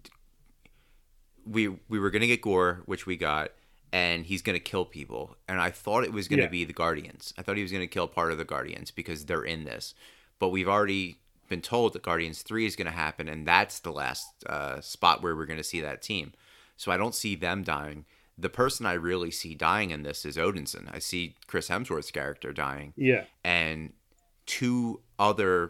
we were going to get Gore, which we got, and he's going to kill people. And I thought it was going to be the Guardians. I thought he was going to kill part of the Guardians because they're in this. But we've already been told that Guardians 3 is going to happen, and that's the last spot where we're going to see that team. So I don't see them dying. The person I really see dying in this is Odinson. I see Chris Hemsworth's character dying. Yeah. And two other,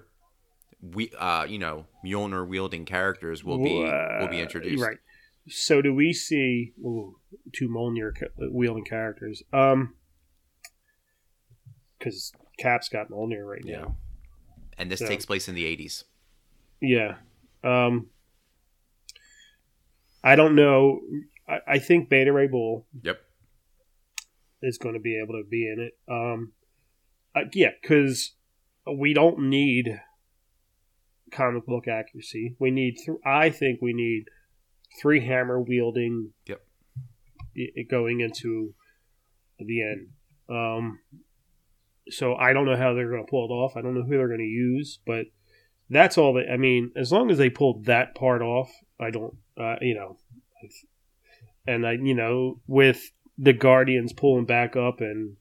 Mjolnir wielding characters will be introduced. Right. So do we see two Mjolnir wielding characters? Because Cap's got Mjolnir right now. And this takes place in the 80s. Yeah. I don't know. I think Beta Ray Bill is going to be able to be in it. Because we don't need comic book accuracy. I think we need 3 hammer wielding going into the end. So I don't know how they're going to pull it off. I don't know who they're going to use, but that's all I mean, as long as they pulled that part off, I don't, and with the Guardians pulling back up, and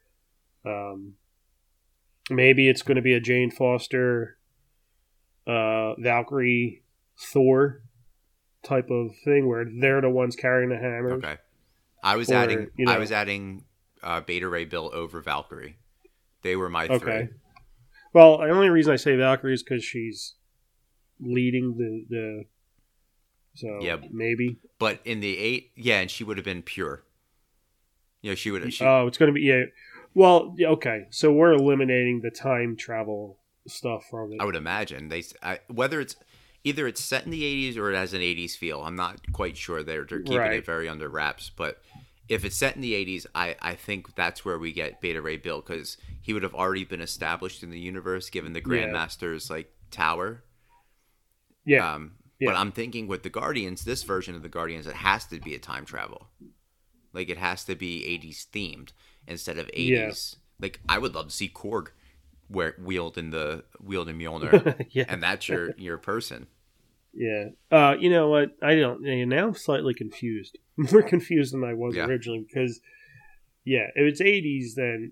maybe it's going to be a Jane Foster, Valkyrie, Thor type of thing where they're the ones carrying the hammers. Okay, I was adding Beta Ray Bill over Valkyrie. They were my 3. Well, the only reason I say Valkyrie is because she's leading the maybe. But in the 8, and she would have been pure. She would have... it's going to be... Well, okay, so we're eliminating the time travel stuff from it. I would imagine. Whether it's... Either it's set in the 80s or it has an 80s feel. I'm not quite sure. They're keeping it very under wraps, but... If it's set in the 80s, I think that's where we get Beta Ray Bill, because he would have already been established in the universe given the Grandmaster's tower. Yeah. But I'm thinking with the Guardians, this version of the Guardians, it has to be a time travel. Like, it has to be 80s themed instead of 80s. Like, I would love to see Korg wielding Mjolnir, and that's your person. Yeah. You know what? I don't. Now I'm slightly confused. More confused than I was originally, because, if it's 80s, then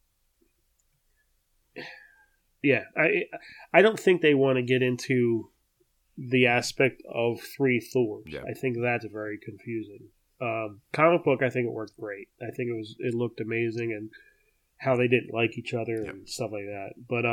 I don't think they want to get into the aspect of 3 Thors. Yeah. I think that's very confusing. Comic book, I think it worked great. I think it looked amazing, and how they didn't like each other and stuff like that. But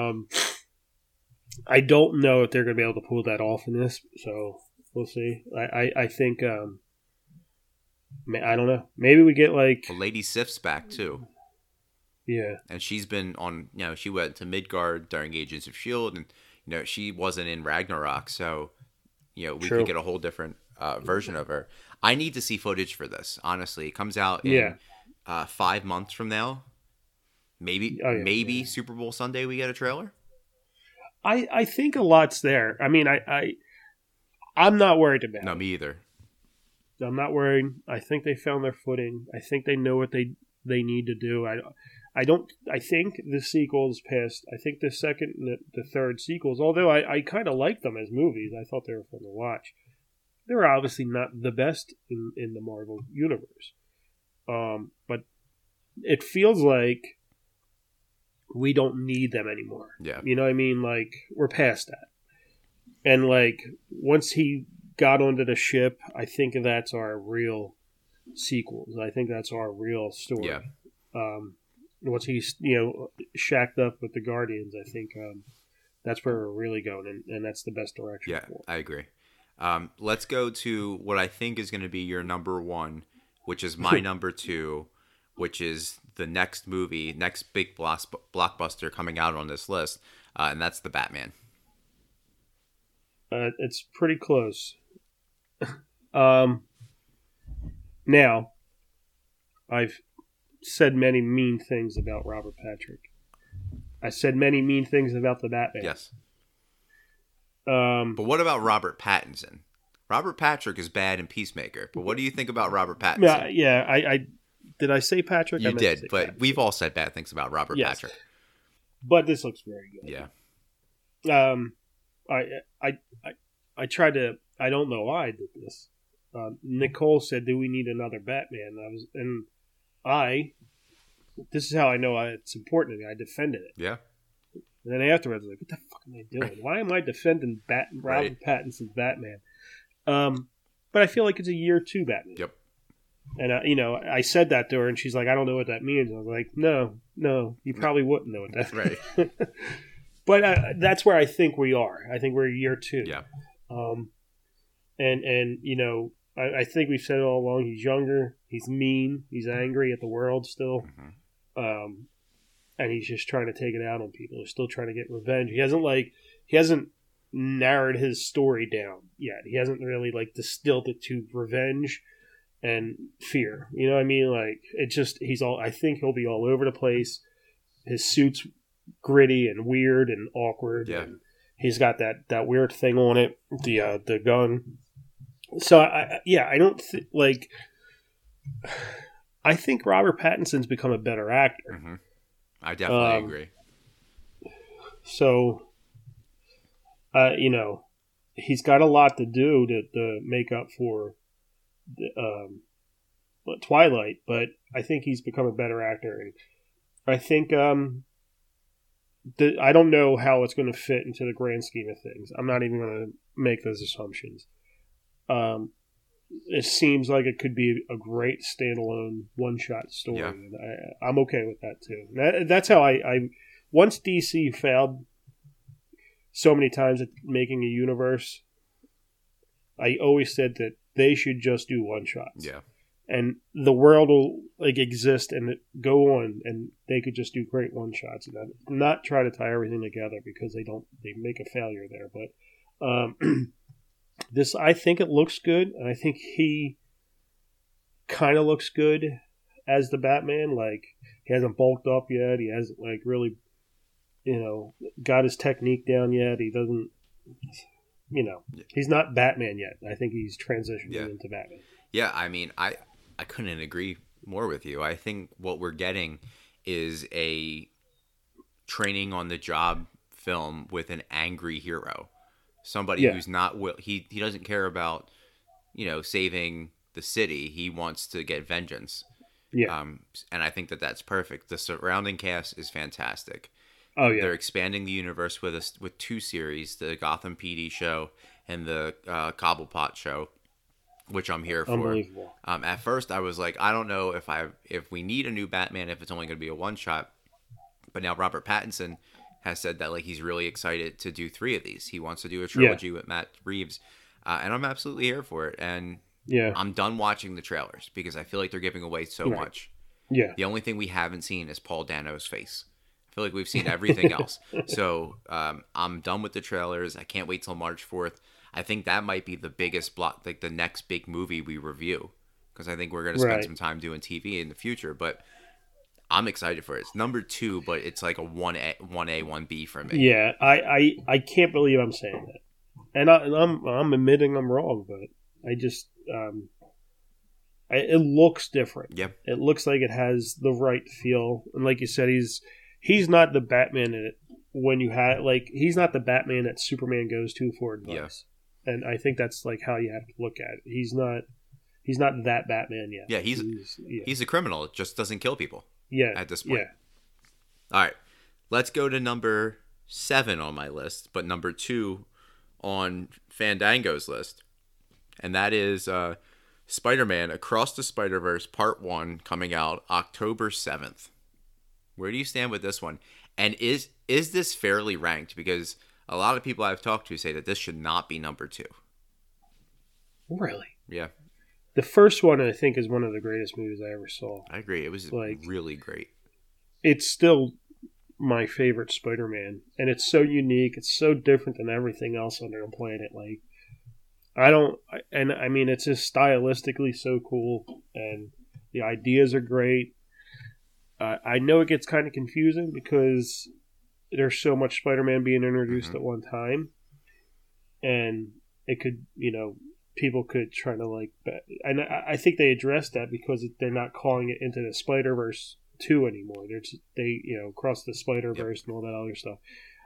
I don't know if they're going to be able to pull that off in this, so we'll see. I think I don't know. Maybe we get like Lady Sif's back too. Yeah, and she's been on. She went to Midgard during Agents of Shield, and she wasn't in Ragnarok, so we True. could get a whole different version of her. I need to see footage for this. Honestly, it comes out in 5 months from now. Maybe Super Bowl Sunday we get a trailer. I think a lot's there. I mean, I'm not worried about it. No, me either. I'm not worried. I think they found their footing. I think they know what they need to do. I think the sequels passed. I think the second and the third sequels, although I kind of liked them as movies, I thought they were fun to watch. They were obviously not the best in the Marvel universe. But it feels like we don't need them anymore. Yeah. You know what I mean? Like, we're past that. And, like, once he got onto the ship, I think that's our real sequels. I think that's our real story. Yeah. Once he's, shacked up with the Guardians, I think that's where we're really going, and that's the best direction for it. I agree. Let's go to what I think is going to be your number one, which is my number two, which is the next big blockbuster coming out on this list, and that's The Batman. It's pretty close. Now, I've said many mean things about Robert Patrick. I said many mean things about the Batman. Yes. But what about Robert Pattinson? Robert Patrick is bad in Peacemaker, but what do you think about Robert Pattinson? Yeah. I did I say Patrick? You did, but Patrick. We've all said bad things about Robert Patrick. But this looks very good. Yeah. I tried to. I don't know why I did this. Nicole said, "Do we need another Batman?" This is how I know it's important to me. I defended it. Yeah. And then afterwards, I was like, "What the fuck am I doing? Why am I defending Robert Pattinson's Batman?" But I feel like it's a year 2 Batman. Yep. And I said that to her, and she's like, "I don't know what that means." I was like, "No, you probably wouldn't know what that means." Right. But that's where I think we are. I think we're year 2. Yeah. I think we've said it all along. He's younger. He's mean. He's angry at the world still. Mm-hmm. And he's just trying to take it out on people. He's still trying to get revenge. He hasn't narrowed his story down yet. He hasn't really distilled it to revenge and fear. You know what I mean? Like, I think he'll be all over the place. His suit's gritty and weird and awkward. Yeah. And he's got that weird thing on it, the gun. So I don't I think Robert Pattinson's become a better actor. Mm-hmm. I definitely agree. So, he's got a lot to do to make up for Twilight, but I think he's become a better actor, and I think I don't know how it's going to fit into the grand scheme of things. I'm not even going to make those assumptions. It seems like it could be a great standalone one-shot story. Yeah. And I'm okay with that too. That's how I once DC failed so many times at making a universe, I always said that they should just do one-shots. Yeah. And the world will exist and go on, and they could just do great one-shots and not try to tie everything together, because they make a failure there. But this, I think it looks good, and I think he kind of looks good as the Batman. Like, he hasn't bulked up yet. He hasn't really, got his technique down yet. He doesn't, he's not Batman yet. I think he's transitioning into Batman. Yeah, I mean, I couldn't agree more with you. I think what we're getting is a training on the job film with an angry hero. Somebody who's not he doesn't care about saving the city. He wants to get vengeance. Yeah. And I think that's perfect. The surrounding cast is fantastic. Oh yeah. They're expanding the universe with 2 series, the Gotham PD show and the Cobblepot show, which I'm here for. Unbelievable. At first I was like, I don't know if we need a new Batman, if it's only going to be a one shot. But now Robert Pattinson has said that he's really excited to do 3 of these. He wants to do a trilogy with Matt Reeves, and I'm absolutely here for it. And Yeah. I'm done watching the trailers because I feel like they're giving away so much. Yeah. The only thing we haven't seen is Paul Dano's face. I feel like we've seen everything else. So I'm done with the trailers. I can't wait till March 4th. I think that might be the biggest block, like the next big movie we review, because I think we're going to spend some time doing TV in the future. But I'm excited for it. It's number 2, but it's like a 1A, 1B for me. Yeah, I can't believe I'm saying that. And I'm admitting I'm wrong, but I just it looks different. Yep. It looks like it has the right feel, and like you said, he's not the Batman in it. When you have he's not the Batman that Superman goes to for advice, and I think that's like how you have to look at it. He's not that Batman yet. Yeah, he's a criminal. It just doesn't kill people. Yeah, at this point. Yeah. All right, let's go to number 7 on my list, but number 2 on Fandango's list, and that is Spider-Man Across the Spider-Verse Part 1 coming out October 7th. Where do you stand with this one? And is this fairly ranked? Because a lot of people I've talked to say that this should not be number 2. Really? Yeah. The first one, I think, is one of the greatest movies I ever saw. I agree. It was really great. It's still my favorite Spider-Man, and it's so unique. It's so different than everything else on the planet. I mean, it's just stylistically so cool, and the ideas are great. I know it gets kind of confusing because there's so much Spider-Man being introduced at one time, and it could, people could try to and I think they addressed that because they're not calling it Into the Spider-Verse 2 anymore. They Across the Spider-Verse and all that other stuff.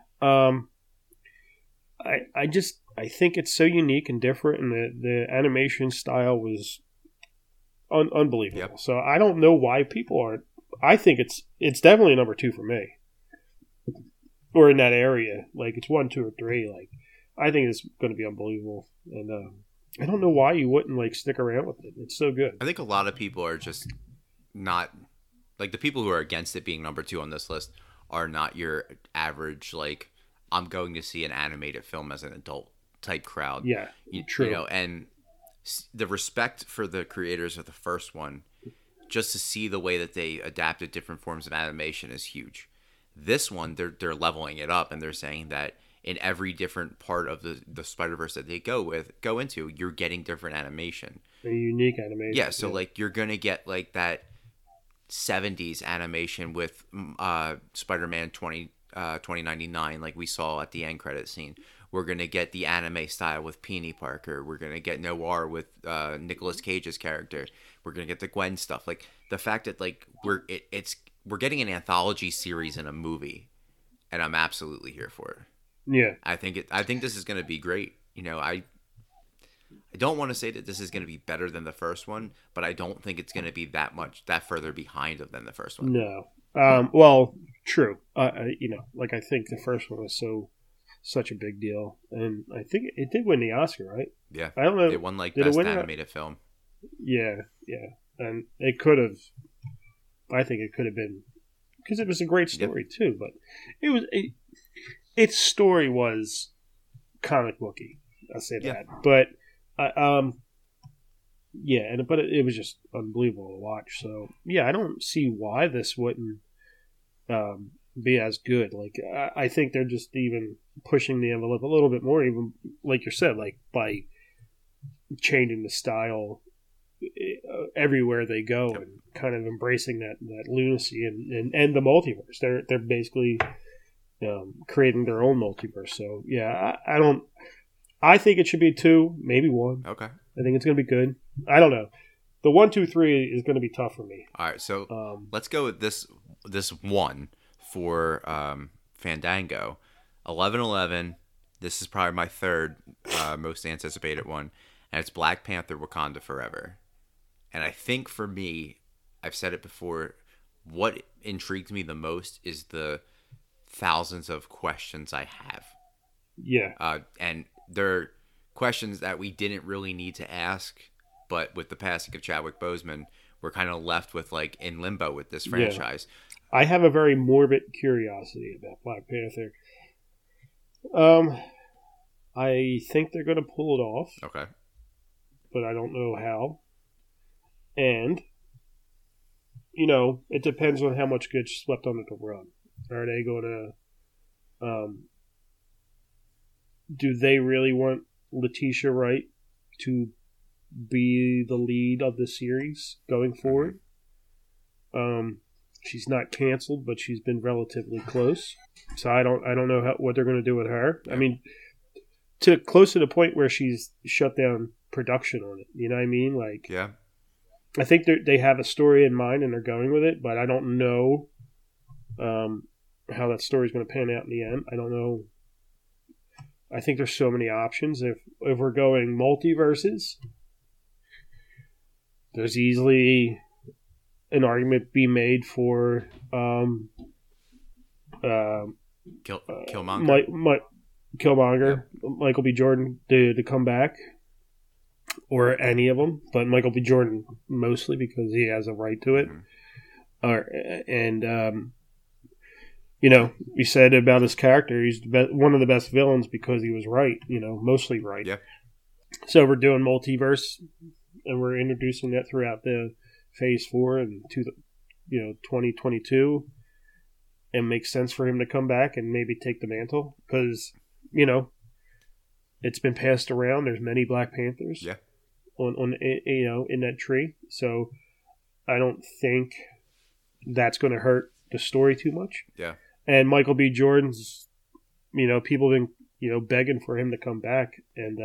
I think it's so unique and different, and the animation style was unbelievable. Yep. So I don't know why people aren't. I think it's definitely number 2 for me, or in that area. It's 1, 2, or 3. I think it's going to be unbelievable, and I don't know why you wouldn't stick around with it. It's so good. I think a lot of people are just not the people who are against it being number 2 on this list are not your average I'm going to see an animated film as an adult type crowd. Yeah, true. And the respect for the creators of the first one, just to see the way that they adapted different forms of animation is huge. This one, they're leveling it up, and they're saying that in every different part of the Spider-Verse that they go into, you're getting different animation. A unique animation. Yeah, so you're gonna get that 70s animation with Spider-Man 2099, like we saw at the end credit scene. We're gonna get the anime style with Peony Parker. We're gonna get Noir with Nicolas Cage's character. We're gonna get the Gwen stuff. The fact that we're getting an anthology series in a movie, and I'm absolutely here for it. Yeah, I think this is gonna be great. I don't want to say that this is gonna be better than the first one, but I don't think it's gonna be that further behind than the first one. No. Well, true. I think the first one was such a big deal, and I think it did win the Oscar, right? Yeah, I don't know. It won best animated film. Yeah, and it could have. I think it could have been because it was a great story too. But its story was comic booky. I'll say that. But but it was just unbelievable to watch. So I don't see why this wouldn't be as good. I think they're just even pushing the envelope a little bit more, even like you said, by changing the style everywhere they go and kind of embracing that lunacy and the multiverse. They're basically creating their own multiverse. So I think it should be 2, maybe 1. Okay. I think it's going to be good. I don't know. The 1, 2, 3 is going to be tough for me. All right, so let's go with this one for Fandango. 11/11. This is probably my third most anticipated one, and it's Black Panther: Wakanda Forever. And I think for me, I've said it before, what intrigues me the most is the thousands of questions I have. Yeah. And they're questions that we didn't really need to ask, but with the passing of Chadwick Boseman, we're kind of left with in limbo with this franchise. Yeah. I have a very morbid curiosity about Black Panther. I think they're going to pull it off. Okay. but I don't know how. And, you know, it depends on how much gets swept under the rug. Are they going to, do they really want Letitia Wright to be the lead of the series going forward? She's not canceled, but she's been relatively close. So I don't know what they're going to do with her. I mean, close to the point where she's shut down production on it. You know what I mean? Like, yeah. I think they have a story in mind and they're going with it, but I don't know how that story is going to pan out in the end. I don't know. I think there's so many options. If we're going multiverses, there's easily an argument be made for Killmonger. Killmonger, yeah. Michael B. Jordan to come back, or any of them, but Michael B. Jordan mostly because he has a right to it. You know, we said about his character, he's one of the best villains because he was right, you know, mostly right. Yeah. So we're doing multiverse, and we're introducing that throughout the Phase 4 and 2022. It makes sense for him to come back and maybe take the mantle because, you know, it's been passed around. There's many Black Panthers on you know, in that tree. So I don't think that's going to hurt the story too much. Yeah. And Michael B. Jordan's, you know, people have been, you know, begging for him to come back. And,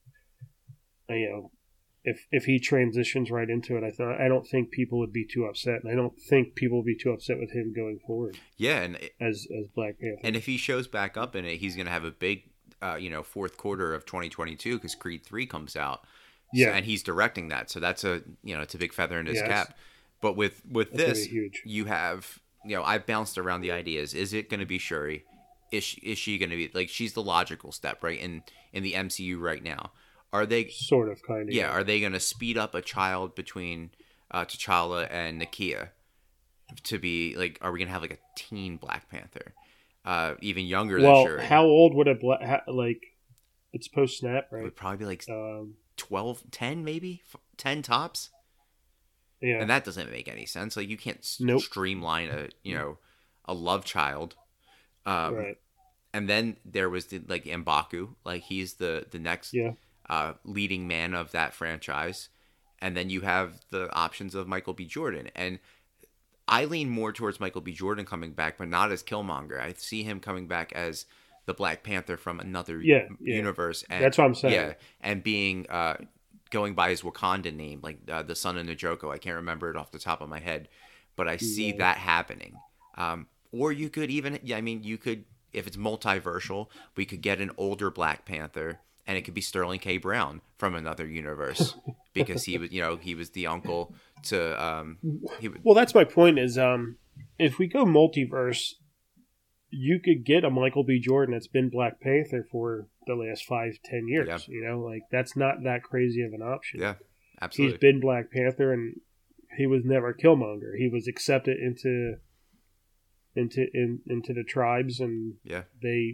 you know, if he transitions right into it, I don't think people would be too upset. And I don't think people would be too upset with him going forward. Yeah. And as Black Panther. And if he shows back up in it, he's going to have a big, you know, fourth quarter of 2022 because Creed 3 comes out. Yeah. So, and he's directing that. So that's it's a big feather in his cap. But with this, you have, you know, I've bounced around the ideas. Is it going to be Shuri? Is she going to be, like, she's the logical step, right? In the MCU right now. Are they sort of kind of? Yeah. Are they going to speed up a child between T'Challa and Nakia to be like? Are we going to have like a teen Black Panther, even younger than Shuri? How old would like? It's post snap, right? It would probably be like 12, 10 maybe, 10 tops. Yeah, and that doesn't make any sense. Like, you can't streamline a love child. Right. And then there was like M'Baku, like he's the next leading man of that franchise. And then you have the options of Michael B. Jordan. And I lean more towards Michael B. Jordan coming back, but not as Killmonger. I see him coming back as the Black Panther from another universe. And, that's what I'm saying. Yeah, and being going by his Wakandan name, like the son of Njoko. I can't remember it off the top of my head, but I see that happening. Or you could even, if it's multiversal, we could get an older Black Panther, and it could be Sterling K. Brown from another universe because he was the uncle to. Well, that's my point. Is if we go multiverse, you could get a Michael B. Jordan that's been Black Panther for the last 5-10 years. Yeah. You know, like that's not that crazy of an option. Yeah, absolutely. He's been Black Panther, and he was never Killmonger. He was accepted into the tribes, and they,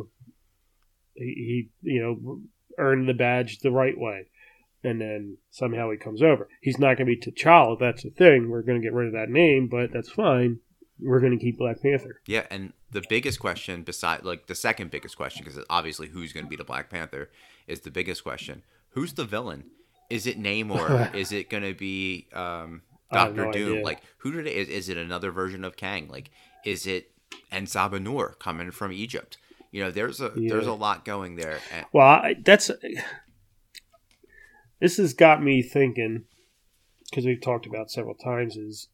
he earned the badge the right way, and then somehow he comes over. He's not going to be T'Challa. That's the thing. We're going to get rid of that name, but that's fine. We're going to keep Black Panther. Yeah, and the biggest question, beside the second biggest question, because obviously who's going to be the Black Panther is the biggest question. Who's the villain? Is it Namor? Is it going to be Doctor Doom? Idea. Like, is it another version of Kang? Like, is it En-Sabah Nur coming from Egypt? There's a lot going there. Well, this has got me thinking, because we've talked about several times, is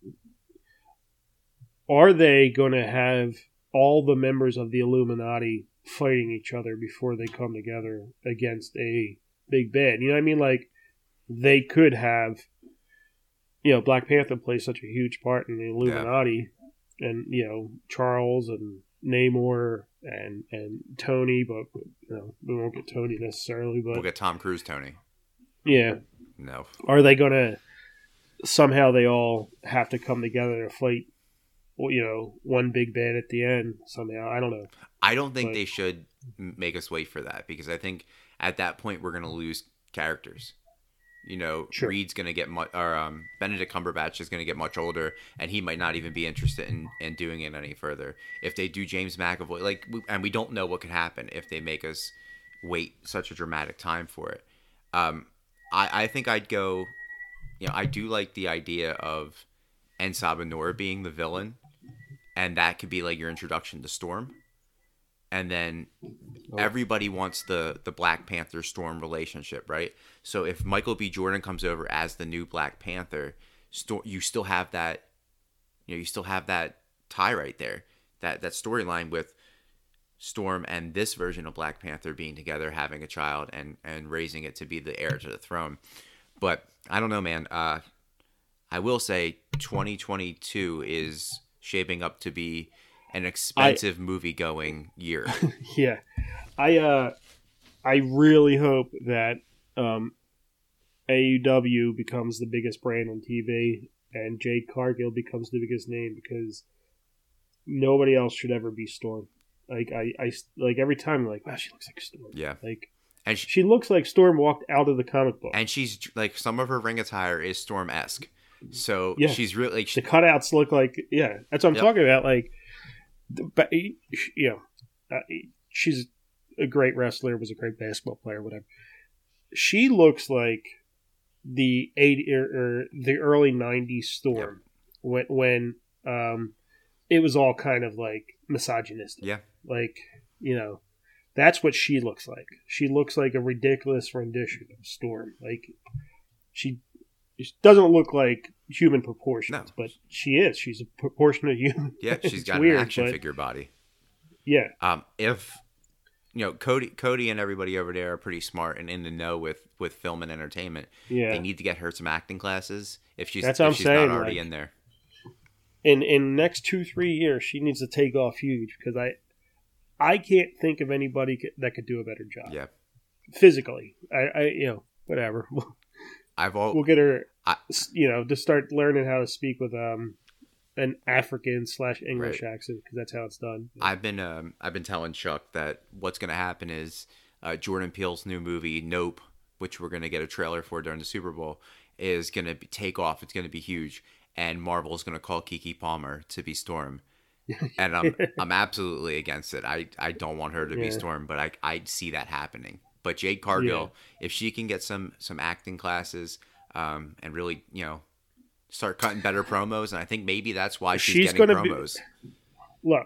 are they going to have all the members of the Illuminati fighting each other before they come together against a big bad? You know what I mean? Like, they could have, Black Panther plays such a huge part in the Illuminati, and, Charles and Namor and Tony, but we won't get Tony necessarily. But we'll get Tom Cruise Tony. Yeah. No. Are they going to somehow they all have to come together to fight? One big bad at the end somehow. I don't know. I don't think they should make us wait for that, because I think at that point we're going to lose characters. Sure. Reed's going to get much, or Benedict Cumberbatch is going to get much older, and he might not even be interested in doing it any further. If they do James McAvoy, and we don't know what could happen if they make us wait such a dramatic time for it. I think I'd go. I do like the idea of En Sabah Nur being the villain, and that could be like your introduction to Storm. And then everybody wants the Black Panther Storm relationship, right? So if Michael B. Jordan comes over as the new Black Panther, you still have that, you still have that tie right there, that storyline with Storm and this version of Black Panther being together, having a child, and raising it to be the heir to the throne. But I don't know, man. I will say 2022 is shaping up to be an expensive movie-going year. Yeah, I really hope that AEW becomes the biggest brand on TV and Jade Cargill becomes the biggest name, because nobody else should ever be Storm. Like I like every time I'm like, wow, she looks like Storm. Yeah, like. And she looks like Storm walked out of the comic book. And she's like, some of her ring attire is Storm-esque. So she's really like, the cutouts look like, that's what I'm talking about. Like, she's a great wrestler, was a great basketball player, whatever. She looks like the the early '90s Storm when it was all kind of like misogynistic. Yeah, like that's what she looks like. She looks like a ridiculous rendition of Storm. Like she doesn't look like human proportions, but she is. She's a proportionate human. Yeah, she's got an action figure body. Yeah. If Cody and everybody over there are pretty smart and in the know with film and entertainment. Yeah. They need to get her some acting classes if she's not already in there. In next 2-3 years, she needs to take off huge, because I can't think of anybody that could do a better job. Yeah. Physically, whatever. We'll get her, to start learning how to speak with an African/English accent, because that's how it's done. I've been telling Chuck that what's going to happen is Jordan Peele's new movie Nope, which we're going to get a trailer for during the Super Bowl, is going to take off. It's going to be huge, and Marvel is going to call Keke Palmer to be Storm. And I'm absolutely against it. I don't want her to be Storm, but I see that happening. But Jade Cargill, if she can get some acting classes, and really start cutting better promos, and I think maybe that's why she's getting promos. Look,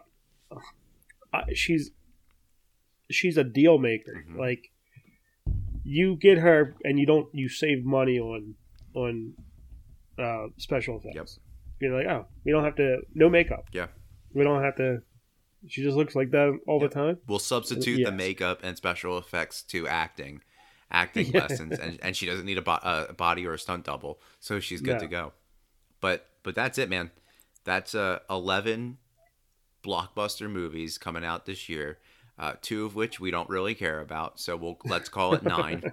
she's a deal maker. Mm-hmm. Like, you get her, and you save money on special effects. Yep. You're like, we don't have to, no makeup. Yeah. We don't have to. She just looks like that all the time. We'll substitute the makeup and special effects to acting lessons, and she doesn't need a body or a stunt double, so she's good to go. But that's it, man. That's 11 blockbuster movies coming out this year, 2 of which we don't really care about, so let's call it 9.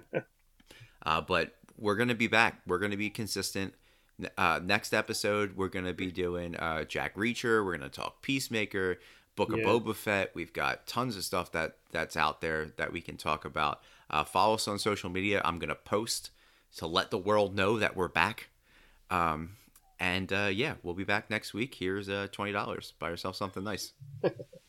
But we're gonna be back. We're gonna be consistent. Next episode, we're going to be doing Jack Reacher. We're going to talk Peacemaker, Book of Boba Fett. We've got tons of stuff that's out there that we can talk about. Follow us on social media. I'm going to post to let the world know that we're back. We'll be back next week. Here's $20. Buy yourself something nice.